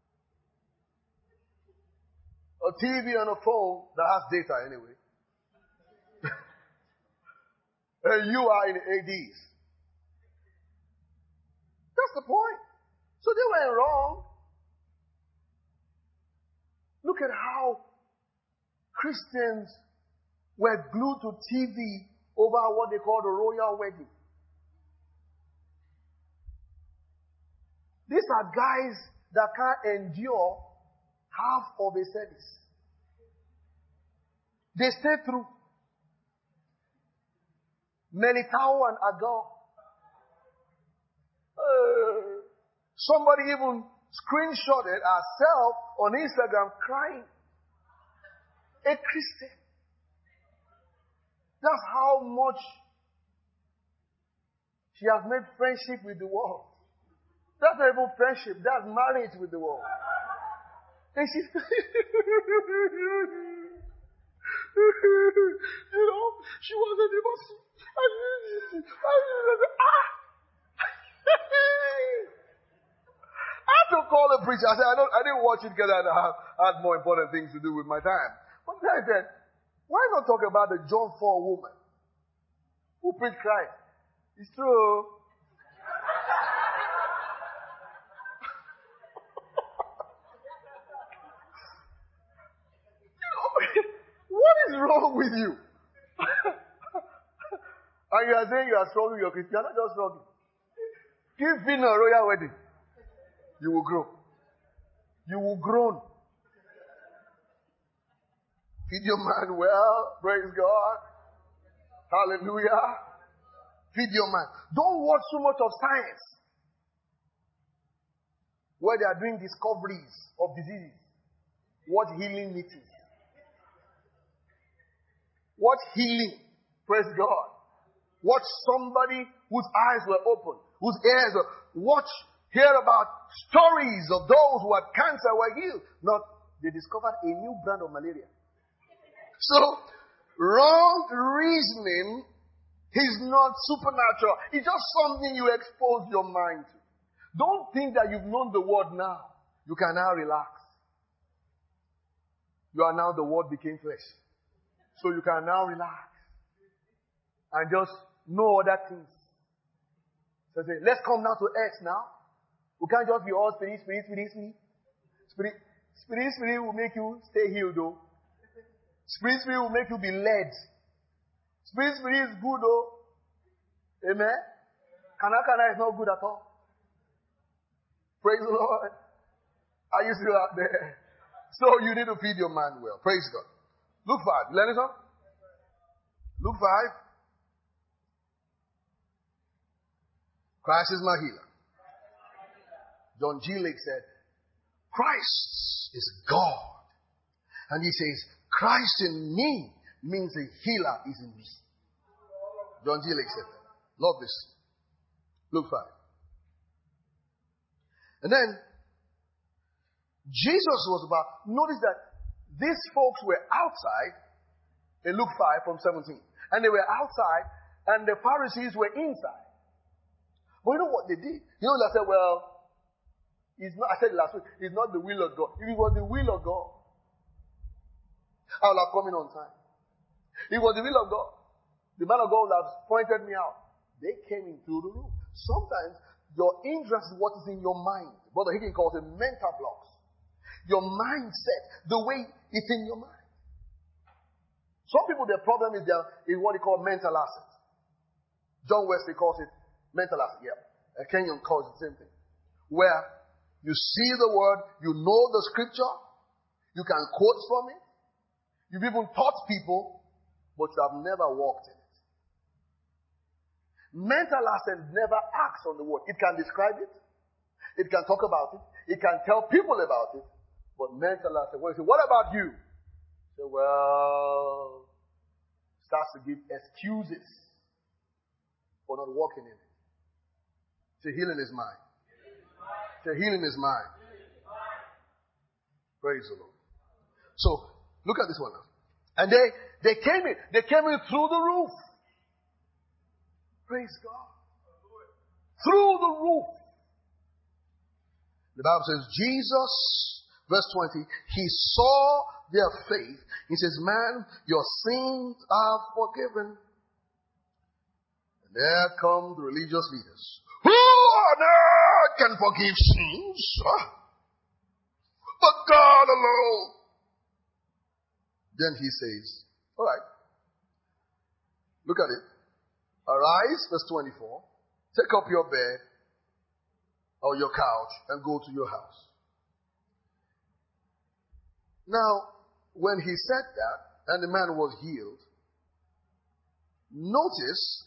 Speaker 1: A T V and a phone that has data anyway. And you are in Hades. That's the point. So they went wrong. Look at how Christians were glued to T V over what they call the royal wedding. These are guys that can't endure half of a service. They stay through. Melitao and Agar. Uh, somebody even screenshotted herself on Instagram crying. A Christian. That's how much She has made friendship with the world. That's not even friendship. That's marriage with the world. And she's, you know, she was a divorcee. Ah! I had to call the preacher. I said, I, don't, I didn't watch it because I had, I had more important things to do with my time. But then I said, why not talk about the John four woman who preached Christ? It's true. What is wrong with you? And you are saying you are struggling, you're Christian. You're not just struggling. Give me a royal wedding. You will grow. You will groan. Feed your man well. Praise God. Hallelujah. Feed your man. Don't watch so much of science where they are doing discoveries of diseases. Watch healing meetings. Watch healing. Praise God. Watch somebody whose eyes were open, whose ears were. Watch, hear about stories of those who had cancer were healed. Not, they discovered a new brand of malaria. So, wrong reasoning is not supernatural. It's just something you expose your mind to. Don't think that you've known the word now. You can now relax. You are now the word became flesh. So you can now relax. And just know other things. So say, let's come now to earth now. We can't just be all spirit, spirit, spirit, spirit. Spirit, spirit, spirit will make you stay healed though. Spirit, spirit will make you be led. Spirit, spirit is good though. Amen. Kana kana is not good at all. Praise the Lord. Are you still out there? So you need to feed your man well. Praise God. Luke five. You learn it up? Luke five. Christ is my healer. John G. Lake said, Christ is God. And he says, Christ in me means the healer is in me. John G. Lake said that. Love this. Luke five. And then, Jesus was about, notice that these folks were outside in Luke five from seventeen. And they were outside and the Pharisees were inside. But you know what they did? You know, they said, well, it's not, I said last week, it's not the will of God. If it was the will of God, I would have come in on time. If it was the will of God, the man of God would have pointed me out. They came in through the room. Sometimes your interest is what is in your mind. Brother Higgins calls it mental blocks. Your mindset, the way it's in your mind. Some people, their problem is, their, is what they call mental assets. John Wesley calls it mental asset. Yeah. And Kenyon calls it the same thing. Where you see the word, you know the scripture, you can quote from it. You've even taught people, but you have never walked in it. Mental asset never acts on the word. It can describe it. It can talk about it. It can tell people about it. But mental asset, well, you say, what about you? Say, well, starts to give excuses for not walking in it. Say, healing is mine. Say, healing is mine. Praise the Lord. So, look at this one now. And they, they came in. They came in through the roof. Praise God. Through the roof. The Bible says, Jesus, verse twenty, he saw their faith. He says, man, your sins are forgiven. And there come the religious leaders. Who on earth can forgive sins? Huh? But God alone. Then he says, all right, look at it. Arise, verse twenty-four. Take up your bed or your couch and go to your house. Now, when he said that, and the man was healed, notice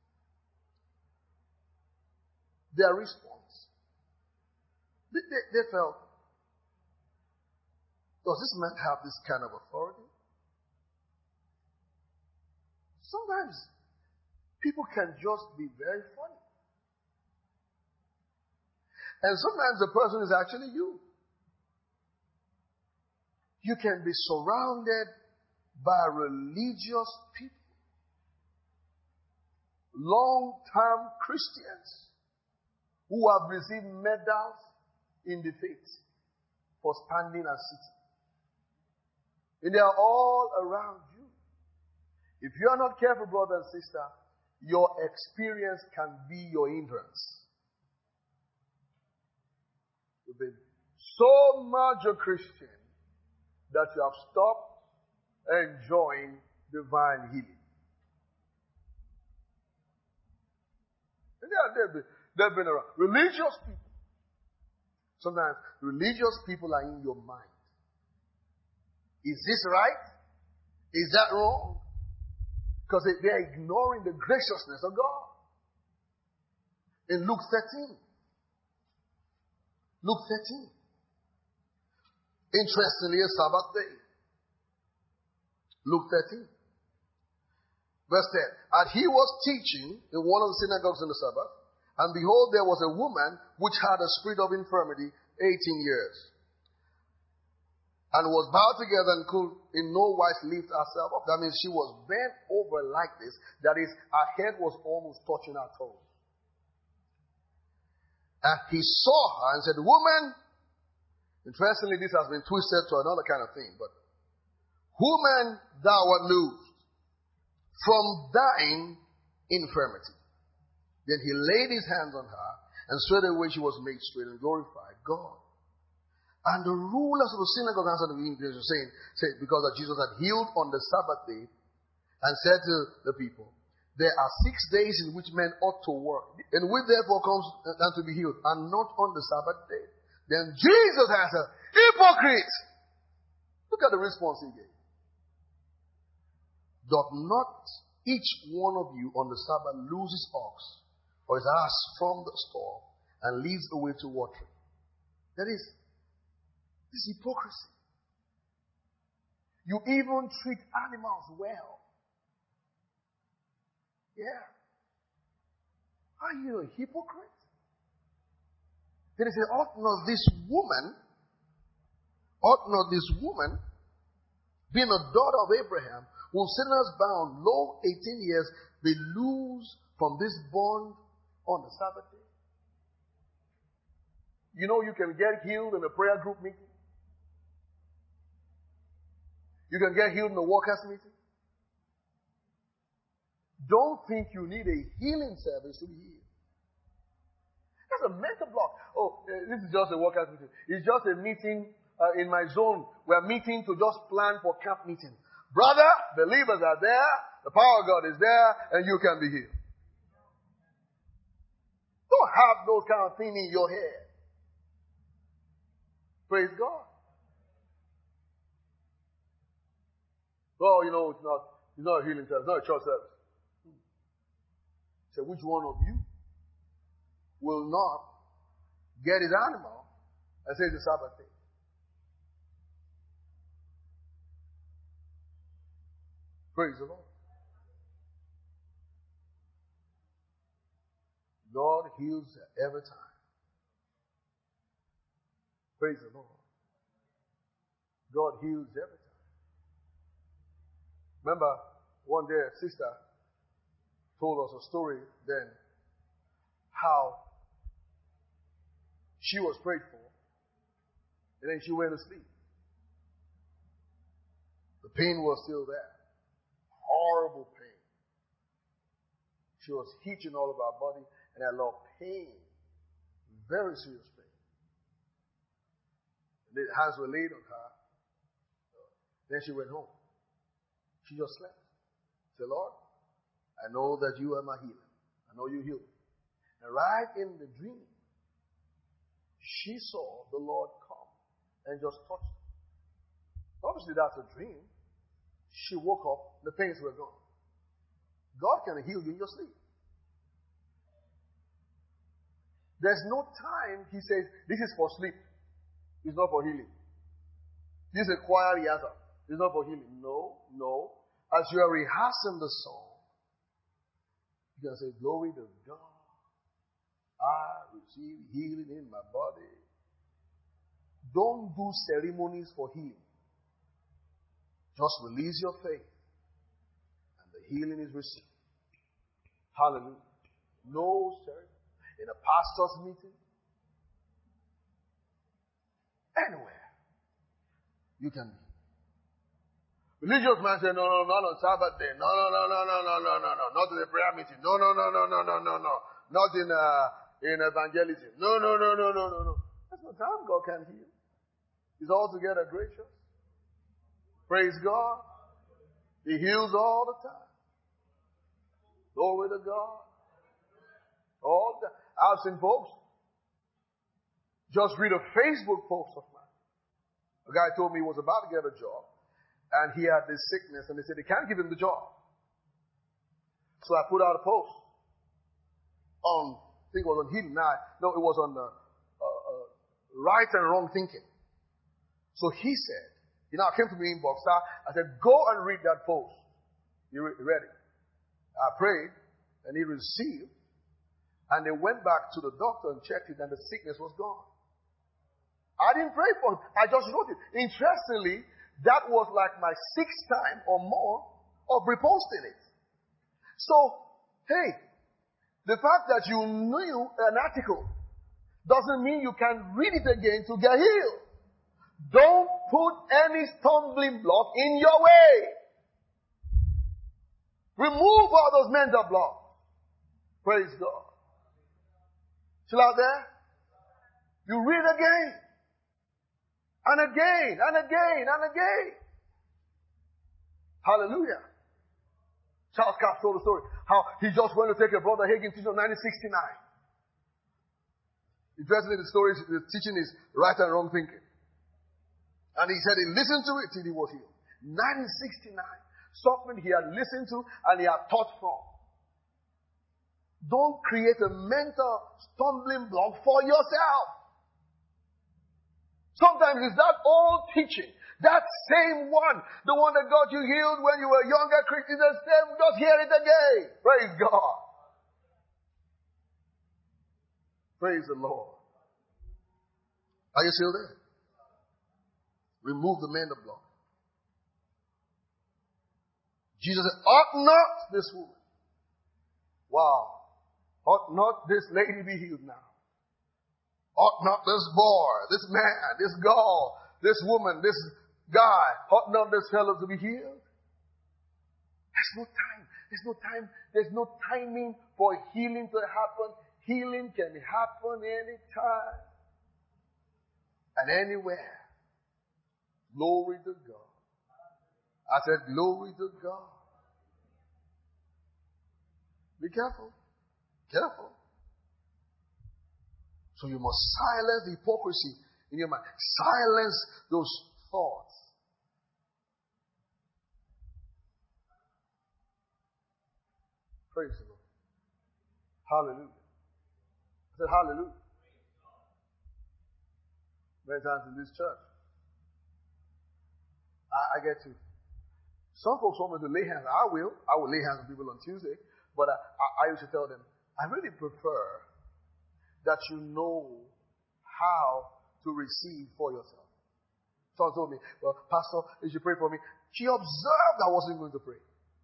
Speaker 1: their response. They, they, they felt, does this man have this kind of authority? Sometimes people can just be very funny. And sometimes the person is actually you. You can be surrounded by religious people, long-term Christians who have received medals in the faith for standing and sitting. And they are all around you. If you are not careful, brother and sister, your experience can be your hindrance. You've been so much a Christian that you have stopped enjoying divine healing. And they are, they've, been, they've been around. Religious people. Sometimes religious people are in your mind. Is this right? Is that wrong? Because they, they are ignoring the graciousness of God. In Luke thirteen. Luke thirteen. Interestingly, a Sabbath day. Luke thirteen. Verse ten. And he was teaching in one of the synagogues in the Sabbath, and behold, there was a woman which had a spirit of infirmity eighteen years, and was bowed together and could in no wise lift herself up. That means she was bent over like this. That is, her head was almost touching her toes. And he saw her and said, "Woman," interestingly, this has been twisted to another kind of thing, but "Woman, thou art loosed from thine infirmity." Then he laid his hands on her, and straightway she was made straight and glorified God. And the rulers of the synagogue answered the English, saying, saying, because that Jesus had healed on the Sabbath day, and said to the people, "There are six days in which men ought to work, and which therefore comes and to be healed, and not on the Sabbath day." Then Jesus answered, "Hypocrite!" Look at the response he gave. "Doth not each one of you on the Sabbath lose his ox or his ass from the stall and leads away to water?" That is, this hypocrisy. You even treat animals well. Yeah. Are you a hypocrite? Then he said, ought not this woman, ought not this woman, being a daughter of Abraham, whom sinners bound, lo, eighteen years, be loosed from this bond on the Sabbath day? You know you can get healed in a prayer group meeting. You can get healed in a workers meeting. Don't think you need a healing service to be healed. That's a mental block. Oh, uh, this is just a workers meeting. It's just a meeting uh, in my zone. We're meeting to just plan for camp meeting. Brother, believers are there. The power of God is there, and you can be healed. Don't have those kind of thing in your head. Praise God. Oh, you know, it's not, it's not a healing service, it's not a church service. So which one of you will not get his animal and say it's a Sabbath day? Praise the Lord. God heals every time. Praise the Lord. God heals every time. Remember, one day a sister told us a story then how she was prayed for and then she went to sleep. The pain was still there. Horrible pain. She was itching all over her body and had a lot of pain. Very serious pain. And the hands were laid on her. Then she went home. She just slept. Said, "Lord, I know that you are my healer. I know you heal me." And right in the dream, she saw the Lord come and just touched her. Obviously, that's a dream. She woke up, the pains were gone. God can heal you in your sleep. There's no time He says, this is for sleep. It's not for healing. This is a choir rehearsal. It's not for healing. No, no. As you are rehearsing the song, you can say, "Glory to God. I receive healing in my body. Don't do ceremonies for healing. Just release your faith and the healing is received. Hallelujah. No ceremony. In a pastor's meeting. Anywhere. You can be. Religious man say, no, no, not on Sabbath day. No, no, no, no, no, no, no, no, no. Not in the prayer meeting. No, no, no, no, no, no, no, no. Not in uh, in evangelism. No, no, no, no, no, no, no. That's no time God can heal. He's altogether gracious. Praise God. He heals all the time. Glory to God. All the I've seen folks just read a Facebook post of mine. A guy told me he was about to get a job. And he had this sickness, and they said they can't give him the job. So I put out a post on, I think it was on Healing Night. No, it was on uh, uh, uh, right and wrong thinking. So he said, you know, I came to my inbox. I said, go and read that post. He read it. I prayed, and he received. And they went back to the doctor and checked it, and the sickness was gone. I didn't pray for him. I just wrote it. Interestingly, that was like my sixth time or more of reposting it. So, hey, the fact that you knew an article doesn't mean you can read it again to get healed. Don't put any stumbling block in your way. Remove all those mental blocks. Praise God. Still out there? You read again. And again, and again, and again. Hallelujah. Charles Capps told the story. How he just went to take a brother Hagin teaching in nineteen sixty-nine. Interestingly, the story, the teaching is right and wrong thinking. And he said he listened to it till he was healed. nineteen sixty-nine. Something he had listened to and he had taught from. Don't create a mental stumbling block for yourself. Sometimes it's that old teaching, that same one, the one that got you healed when you were younger Christians, the same, just hear it again. Praise God. Praise the Lord. Are you still there? Remove the mental block. Jesus said, ought not this woman. Wow. Ought not this lady be healed now? Ought not this boy, this man, this girl, this woman, this guy, ought not this fellow to be healed? There's no time. There's no time. There's no timing for healing to happen. Healing can happen anytime and anywhere. Glory to God. I said, glory to God. Be careful. Careful. So you must silence the hypocrisy in your mind. Silence those thoughts. Praise the Lord. Hallelujah. I said hallelujah. Many times in this church, I, I get to, some folks want me to lay hands. I will. I will lay hands on people on Tuesday. But I, I, I used to tell them, I really prefer that you know how to receive for yourself. Someone told me, well, Pastor, you should pray for me. She observed I wasn't going to pray.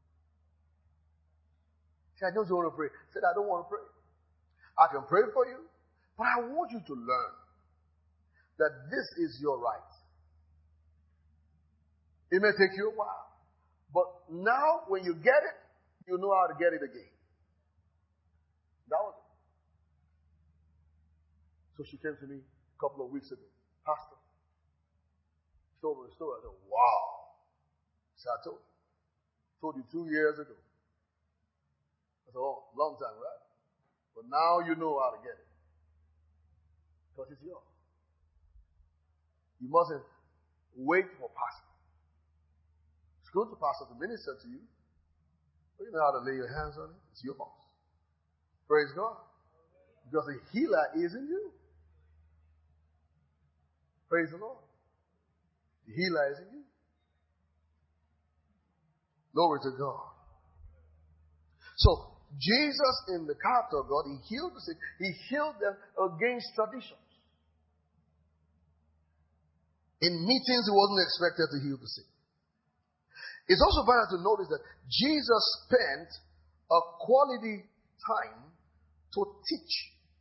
Speaker 1: She said, I don't want to pray. I said, I don't want to pray. I can pray for you, but I want you to learn that this is your right. It may take you a while, but now when you get it, you know how to get it again. That was it. So she came to me a couple of weeks ago. Pastor, she told me the story. I said, wow. So I told you. Told you two years ago. I said, oh, long time, right? But now you know how to get it. Because it's yours. You mustn't wait for pastor. It's good for pastor to minister to you. But you know how to lay your hands on it. It's yours. Praise God. Because the healer is in you. Praise the Lord. The healer is in you. Glory to God. So, Jesus, in the character of God, he healed the sick. He healed them against traditions. In meetings, he wasn't expected to heal the sick. It's also vital to notice that Jesus spent a quality time to teach.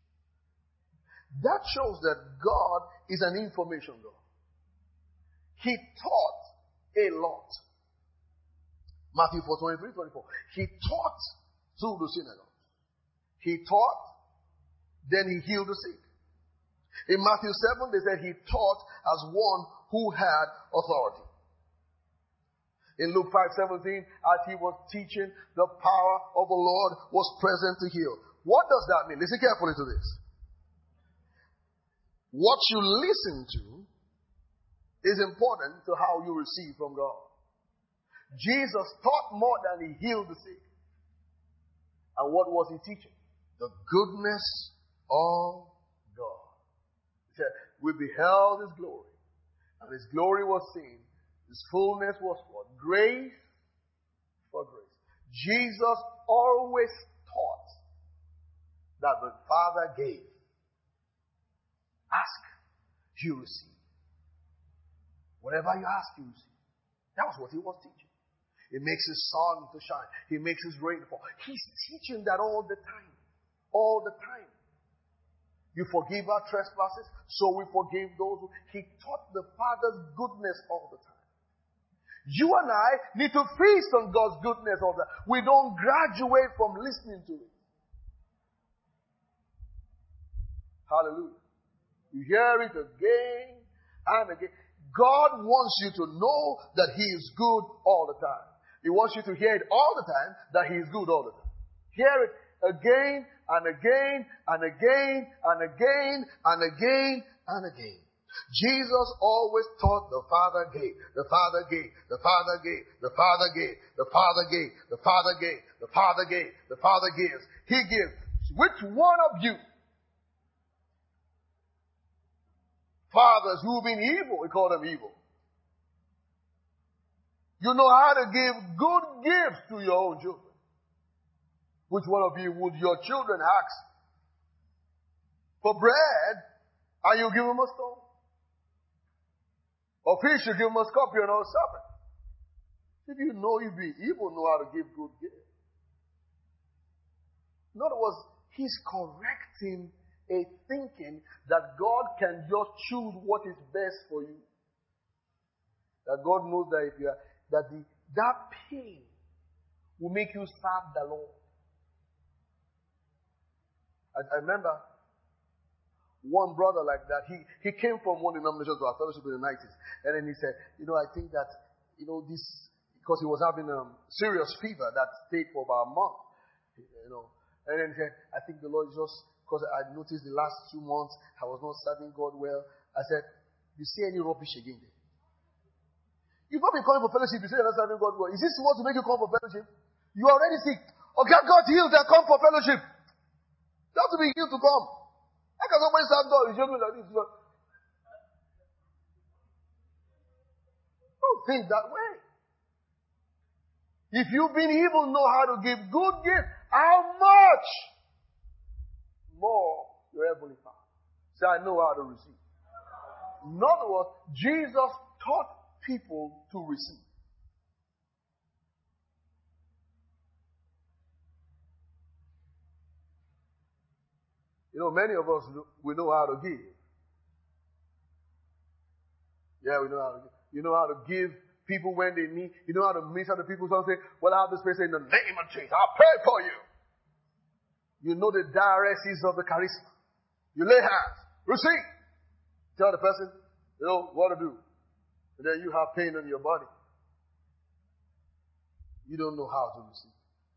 Speaker 1: That shows that God is an information God. He taught a lot. Matthew four, twenty-three, twenty-four. He taught through the synagogue. He taught, then he healed the sick. In Matthew seven, they said he taught as one who had authority. In Luke five seventeen, as he was teaching, the power of the Lord was present to heal. What does that mean? Listen carefully to this. What you listen to is important to how you receive from God. Jesus taught more than he healed the sick. And what was he teaching? The goodness of God. He said, we beheld his glory, and his glory was seen. His fullness was what? Grace for grace. Jesus always taught that the Father gave. Ask, you receive. Whatever you ask, you receive. That was what he was teaching. He makes his sun to shine. He makes his rain fall. He's teaching that all the time. All the time. You forgive our trespasses, so we forgive those who... He taught the Father's goodness all the time. You and I need to feast on God's goodness all the time. We don't graduate from listening to it. Hallelujah. You hear it again and again. God wants you to know that he is good all the time. He wants you to hear it all the time that he is good all the time. Hear it again and again and again and again and again and again. Jesus always taught the Father gave, the Father gave, the Father gave, the Father gave, the Father gave, the Father gave, the Father gave, the Father gives. He gives. Which one of you, fathers who've been evil, we call them evil, you know how to give good gifts to your own children? Which one of you would your children ask for bread and you give them a stone? Or fish, you give them a scorpion or a serpent? If you know you be evil, know how to give good gifts. In other words, he's correcting a thinking that God can just choose what is best for you. That God knows that if you are, that the, that pain will make you serve the Lord. I, I remember one brother like that. He, he came from one denomination to our fellowship in the nineties. And then he said, you know, I think that, you know, this, because he was having a um, serious fever that stayed for about a month. You know. And then he said, I think the Lord just, because I noticed the last two months I was not serving God well. I said, you see any rubbish again there? You've not been calling for fellowship, you say you're not serving God well. Is this what to make you come for fellowship? You are already sick. Okay, God healed and come for fellowship. You have to be healed to come. How can somebody serve God? You show me like this. Don't think that way. If you've been able to know how to give good gifts, how much more your heavenly Father? Say, I know how to receive. In other words, Jesus taught people to receive. You know, many of us, we know how to give. Yeah, we know how to give. You know how to give people when they need. You know how to minister to people. Some say, well, I have this person in the name of Jesus. I'll pray for you. You know the diaresis of the charisma. You lay hands. Receive. Tell the person, you know, what to do. And then you have pain on your body. You don't know how to receive.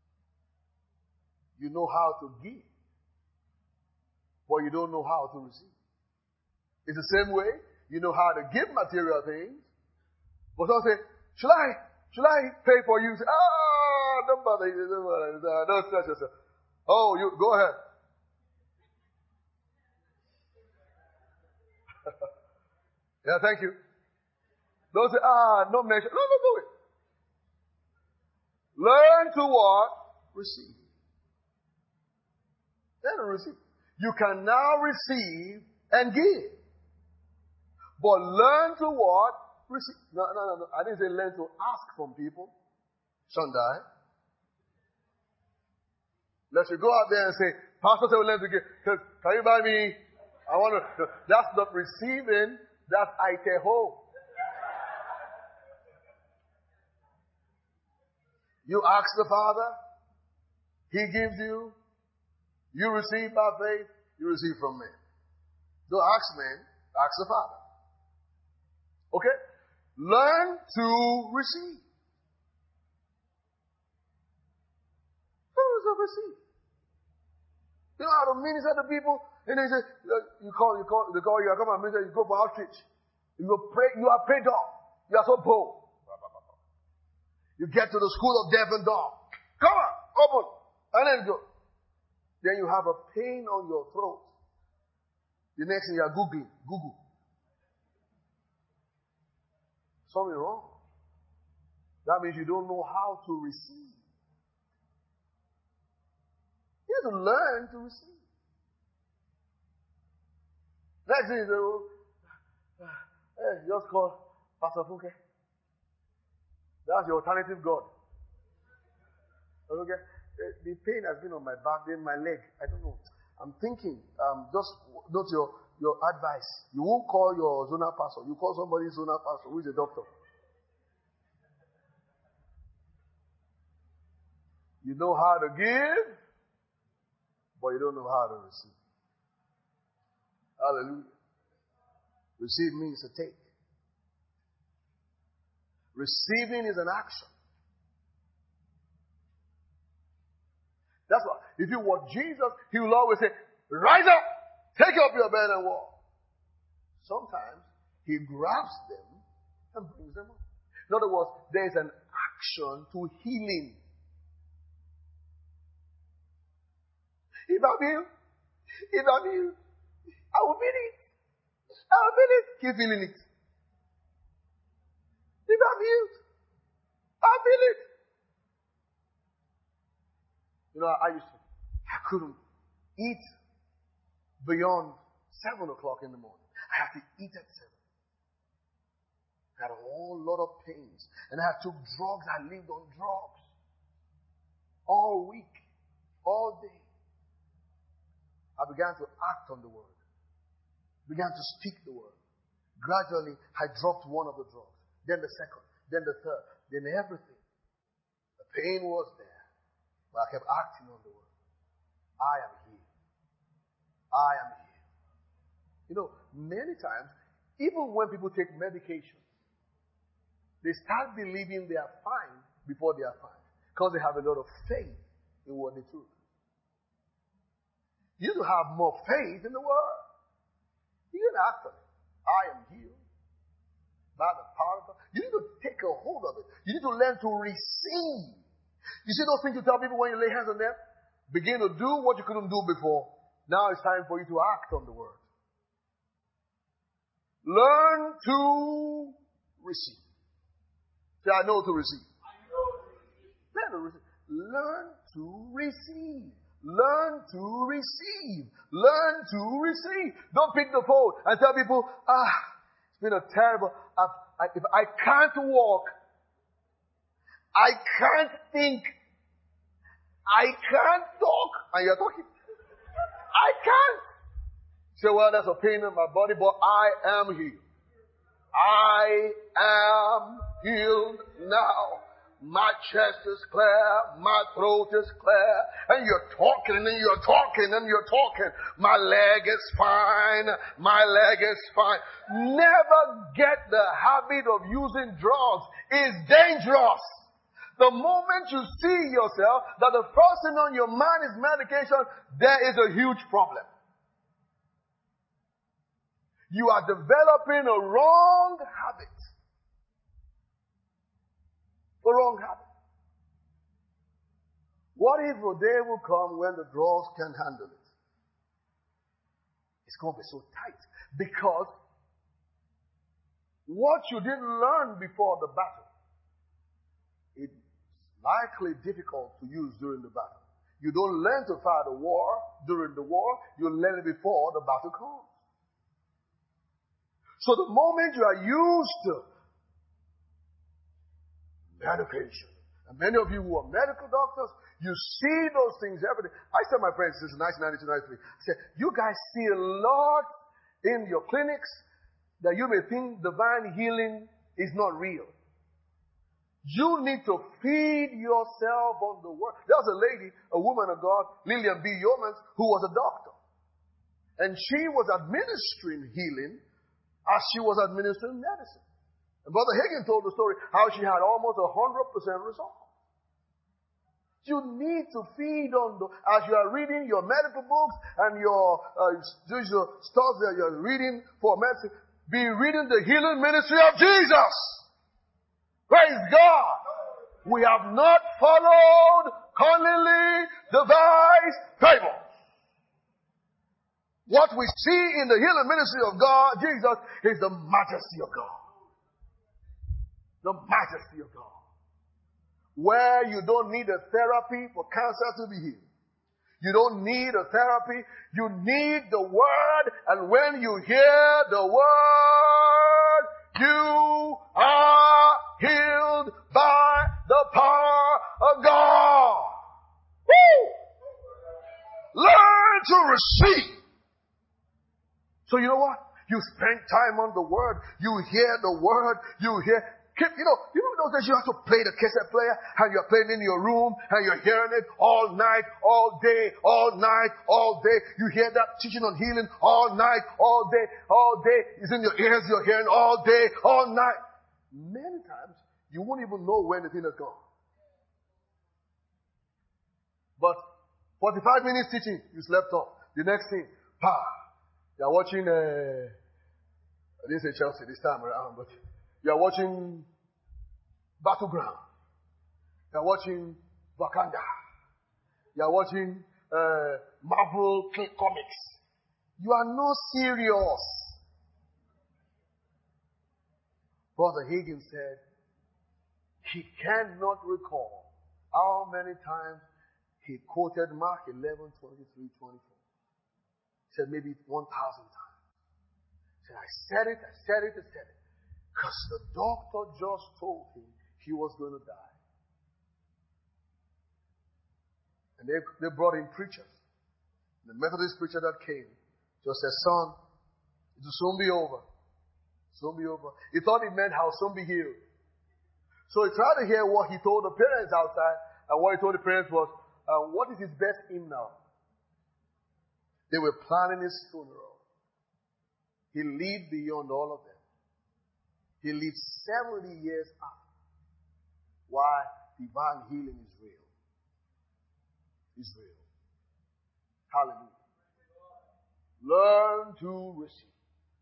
Speaker 1: You know how to give. But you don't know how to receive. It's the same way. You know how to give material things. But some say, shall I, shall I pay for you? Say, ah, don't bother. Don't bother. Don't stress yourself. Oh, you, go ahead. Yeah, thank you. Don't say, ah, no mention. No, no, do it. Learn to what? Receive. Learn to receive. You can now receive and give. But learn to what? Receive. No, no, no, no. I didn't say learn to ask from people. Sunday. Let's go out there and say, Pastor said we learn to give. Can you buy me? I want to. That's not receiving. That's aiteho. You ask the Father. He gives you. You receive by faith. You receive from men. Don't ask men. Ask the Father. Okay? Learn to receive. Learn to receive. You know how to minister to people, and they say, you call, you call, they call you, I come and minister, you go for outreach. You go pray, you are prayed up. You are so bold. You get to the school of deaf and dumb. Come on, open, and then go. Then you have a pain on your throat. The next thing you are Googling, Google. Something wrong. That means you don't know how to receive. You have to learn to receive. Next thing is, uh, hey, just call Pastor Funke. That's your alternative God. Okay? The pain has been on my back, then my leg. I don't know. I'm thinking, um, just note your, your advice. You won't call your zonal pastor. You call somebody zonal pastor who is a doctor. You know how to give, but you don't know how to receive. Hallelujah. Receive means to take. Receiving is an action. That's why, if you want Jesus, he will always say, rise up, take up your bed and walk. Sometimes, he grabs them and brings them up. In other words, there is an action to healing. If I'm healed, if I'm healed, I will feel it. I will feel it. Keep feeling it. If I'm healed, I'll feel it. You know, I used to, I couldn't eat beyond seven o'clock in the morning. I had to eat at seven. I had a whole lot of pains. And I took drugs. I lived on drugs. All week. All day. I began to act on the word. Began to speak the word. Gradually, I dropped one of the drugs. Then the second. Then the third. Then everything. The pain was there. But I kept acting on the word. I am here. I am here. You know, many times, even when people take medication, they start believing they are fine before they are fine. Because they have a lot of faith in what they do. You need to have more faith in the word. You can act on it. I am healed by the power of God. You need to take a hold of it. You need to learn to receive. You see those things you tell people when you lay hands on them? Begin to do what you couldn't do before. Now it's time for you to act on the word. Learn to receive. Say, I know to receive. Learn to receive. Learn to receive. Learn to receive. Learn to receive. Don't pick the phone and tell people, ah, it's been a terrible, I, I, if I can't walk, I can't think, I can't talk, and you're talking. I can't. Say, well, there's a pain in my body, but I am healed. I am healed now. My chest is clear. My throat is clear. And you're talking and you're talking and you're talking. My leg is fine. My leg is fine. Never get the habit of using drugs. It's dangerous. The moment you see yourself that the first thing on your mind is medication, there is a huge problem. You are developing a wrong habit. A wrong habit. What if a day will come when the drugs can't handle it? It's going to be so tight. Because what you didn't learn before the battle, it's likely difficult to use during the battle. You don't learn to fight a war during the war. You learn it before the battle comes. So the moment you are used to medication, and many of you who are medical doctors, you see those things every day. I tell my friends since nineteen ninety-two, ninety-three, I said, you guys see a lot in your clinics that you may think divine healing is not real. You need to feed yourself on the word. There was a lady, a woman of God, Lillian B. Yeomans, who was a doctor. And she was administering healing as she was administering medicine. And Brother Hagin told the story how she had almost a hundred percent result. You need to feed on the, as you are reading your medical books and your, uh, your stuff that you're reading for medicine, be reading the healing ministry of Jesus. Praise God. We have not followed cunningly devised fables. What we see in the healing ministry of God, Jesus, is the majesty of God. The majesty of God. Where you don't need a therapy for cancer to be healed. You don't need a therapy. You need the word. And when you hear the word, you are healed by the power of God. Woo! Learn to receive. So you know what? You spend time on the word. You hear the word. You hear. You know, you know those days you have to play the cassette player and you're playing in your room and you're hearing it all night, all day, all night, all day. You hear that teaching on healing all night, all day, all day. It's in your ears, you're hearing all day, all night. Many times you won't even know when the thing has gone. But forty-five minutes teaching, you slept off. The next thing, pa, you're watching, uh, I didn't say Chelsea this time around, but you're watching Battleground. You're watching Wakanda. You're watching uh, Marvel comics. You are not serious. Brother Hagin said he cannot recall how many times he quoted Mark eleven, twenty-three, twenty-four. He said maybe one thousand times. He said, I said it, I said it, I said it. Because the doctor just told him he was going to die. And they, they brought in preachers. The Methodist preacher that came just said, son, it will soon be over. Soon be over. He thought it meant how soon be healed. So he tried to hear what he told the parents outside. And what he told the parents was, uh, what is his best hymn now? They were planning his funeral. He lived beyond all of them. He lived seventy years after. Why? Divine healing is real. It's real. Hallelujah. Learn to receive.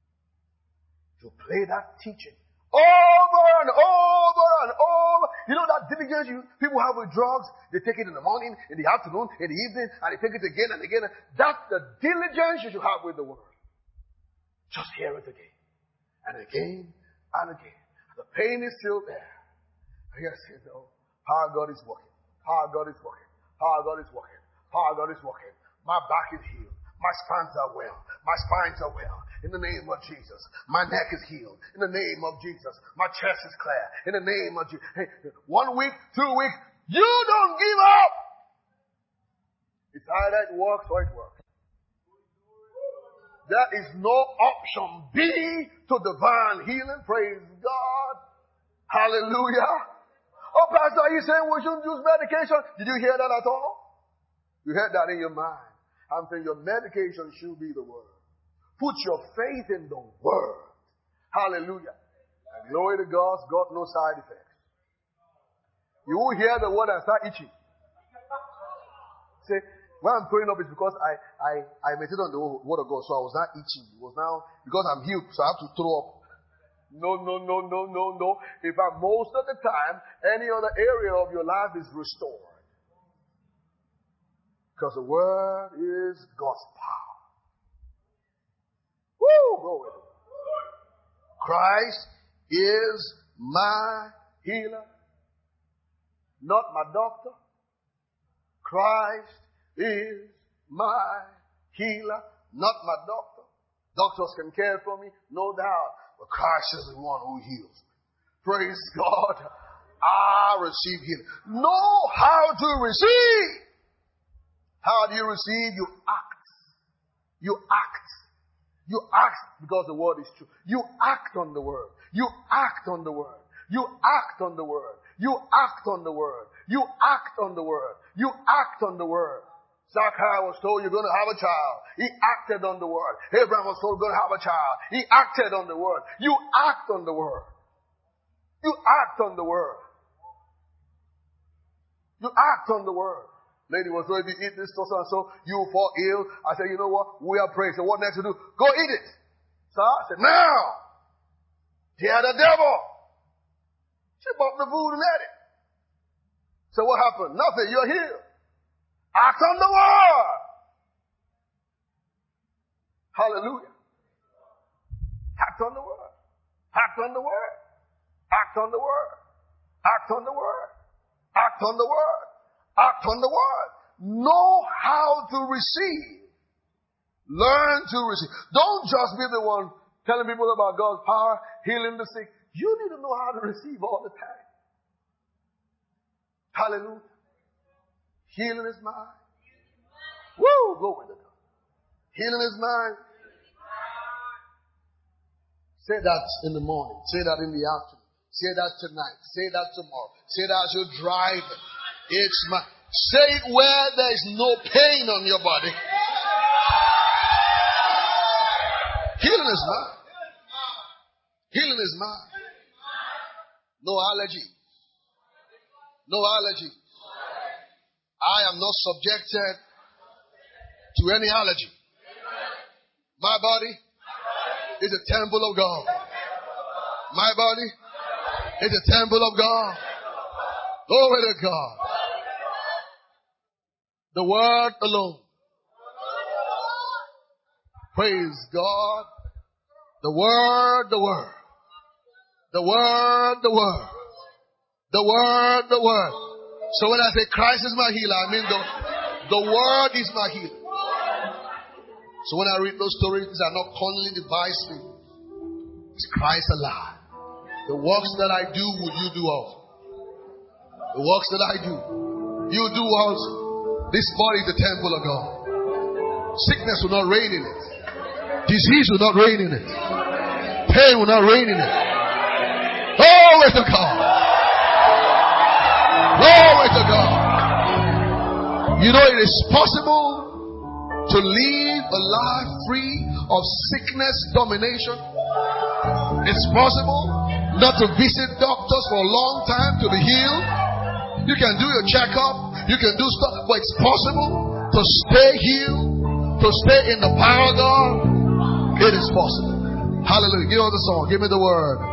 Speaker 1: To play that teaching over and over and over. You know that diligence you people have with drugs? They take it in the morning, in the afternoon, in the evening, and they take it again and again. That's the diligence you should have with the word. Just hear it again and again. And again, the pain is still there. I hear say, no, power God is working. Power God is working. Power God is working. Power God is working. My back is healed. My spines are well. My spines are well. In the name of Jesus. My neck is healed. In the name of Jesus. My chest is clear. In the name of Jesus. Hey, one week, two weeks, you don't give up. It's either it works or it works. There is no option B to divine healing. Praise God. Hallelujah. Oh, Pastor, are you saying we shouldn't use medication? Did you hear that at all? You heard that in your mind. I'm saying your medication should be the word. Put your faith in the word. Hallelujah. And glory to God, it's got no side effects. You will hear the word and start itching. Say, why I'm throwing up is because I, I, I meditated on the word of God, so I was not itching. It was now, because I'm healed, so I have to throw up. No, no, no, no, no, no. In fact, most of the time, any other area of your life is restored. Because the word is God's power. Woo! Glory. Christ is my healer, not my doctor. Christ is my healer, not my doctor. Doctors can care for me, no doubt, but Christ is the one who heals me. Praise God. I receive healing. Know how to receive. How do you receive? You act. You act. You act because the word is true. You act on the word. You act on the word. You act on the word. You act on the word. You act on the word. You act on the word. Zachariah was told you're going to have a child. He acted on the word. Abraham was told you're going to have a child. He acted on the word. You act on the word. You act on the word. You act on the word. Lady was told, if you eat this so and so, you will fall ill. I said, you know what? We are praying. So what next to do? Go eat it. So I said, now. Tear the devil. She bought the food and ate it. So what happened? Nothing. You're healed. Act on the word. Hallelujah. Act on the word. Act on the word. Act on the word. Act on the word. Act on the word. Act on the word. Know how to receive. Learn to receive. Don't just be the one telling people about God's power, healing the sick. You need to know how to receive all the time. Hallelujah. Healing is mine. Woo! Glory to God. Healing is mine. Say that in the morning. Say that in the afternoon. Say that tonight. Say that tomorrow. Say that as you're driving. It's my. Say it where there is no pain on your body. Healing is mine. Healing is mine. No allergy. No allergy. I am not subjected to any allergy. My body is a temple of God. My body is a temple of God. Glory to God. The word alone. Praise God. The word, the word. The word, the word. The word, the word. So when I say Christ is my healer, I mean the, the word is my healer. So when I read those stories, these are not cunningly devised things. It's Christ alive. The works that I do, would you do also? The works that I do, you do also. This body is the temple of God. Sickness will not reign in it. Disease will not reign in it. Pain will not reign in it. Glory to God. Glory to God. You know, it is possible to live a life free of sickness domination. It's possible not to visit doctors for a long time to be healed. You can do your checkup. You can do stuff. But it's possible to stay healed, to stay in the power of God. It is possible. Hallelujah. Give us the song. Give me the word.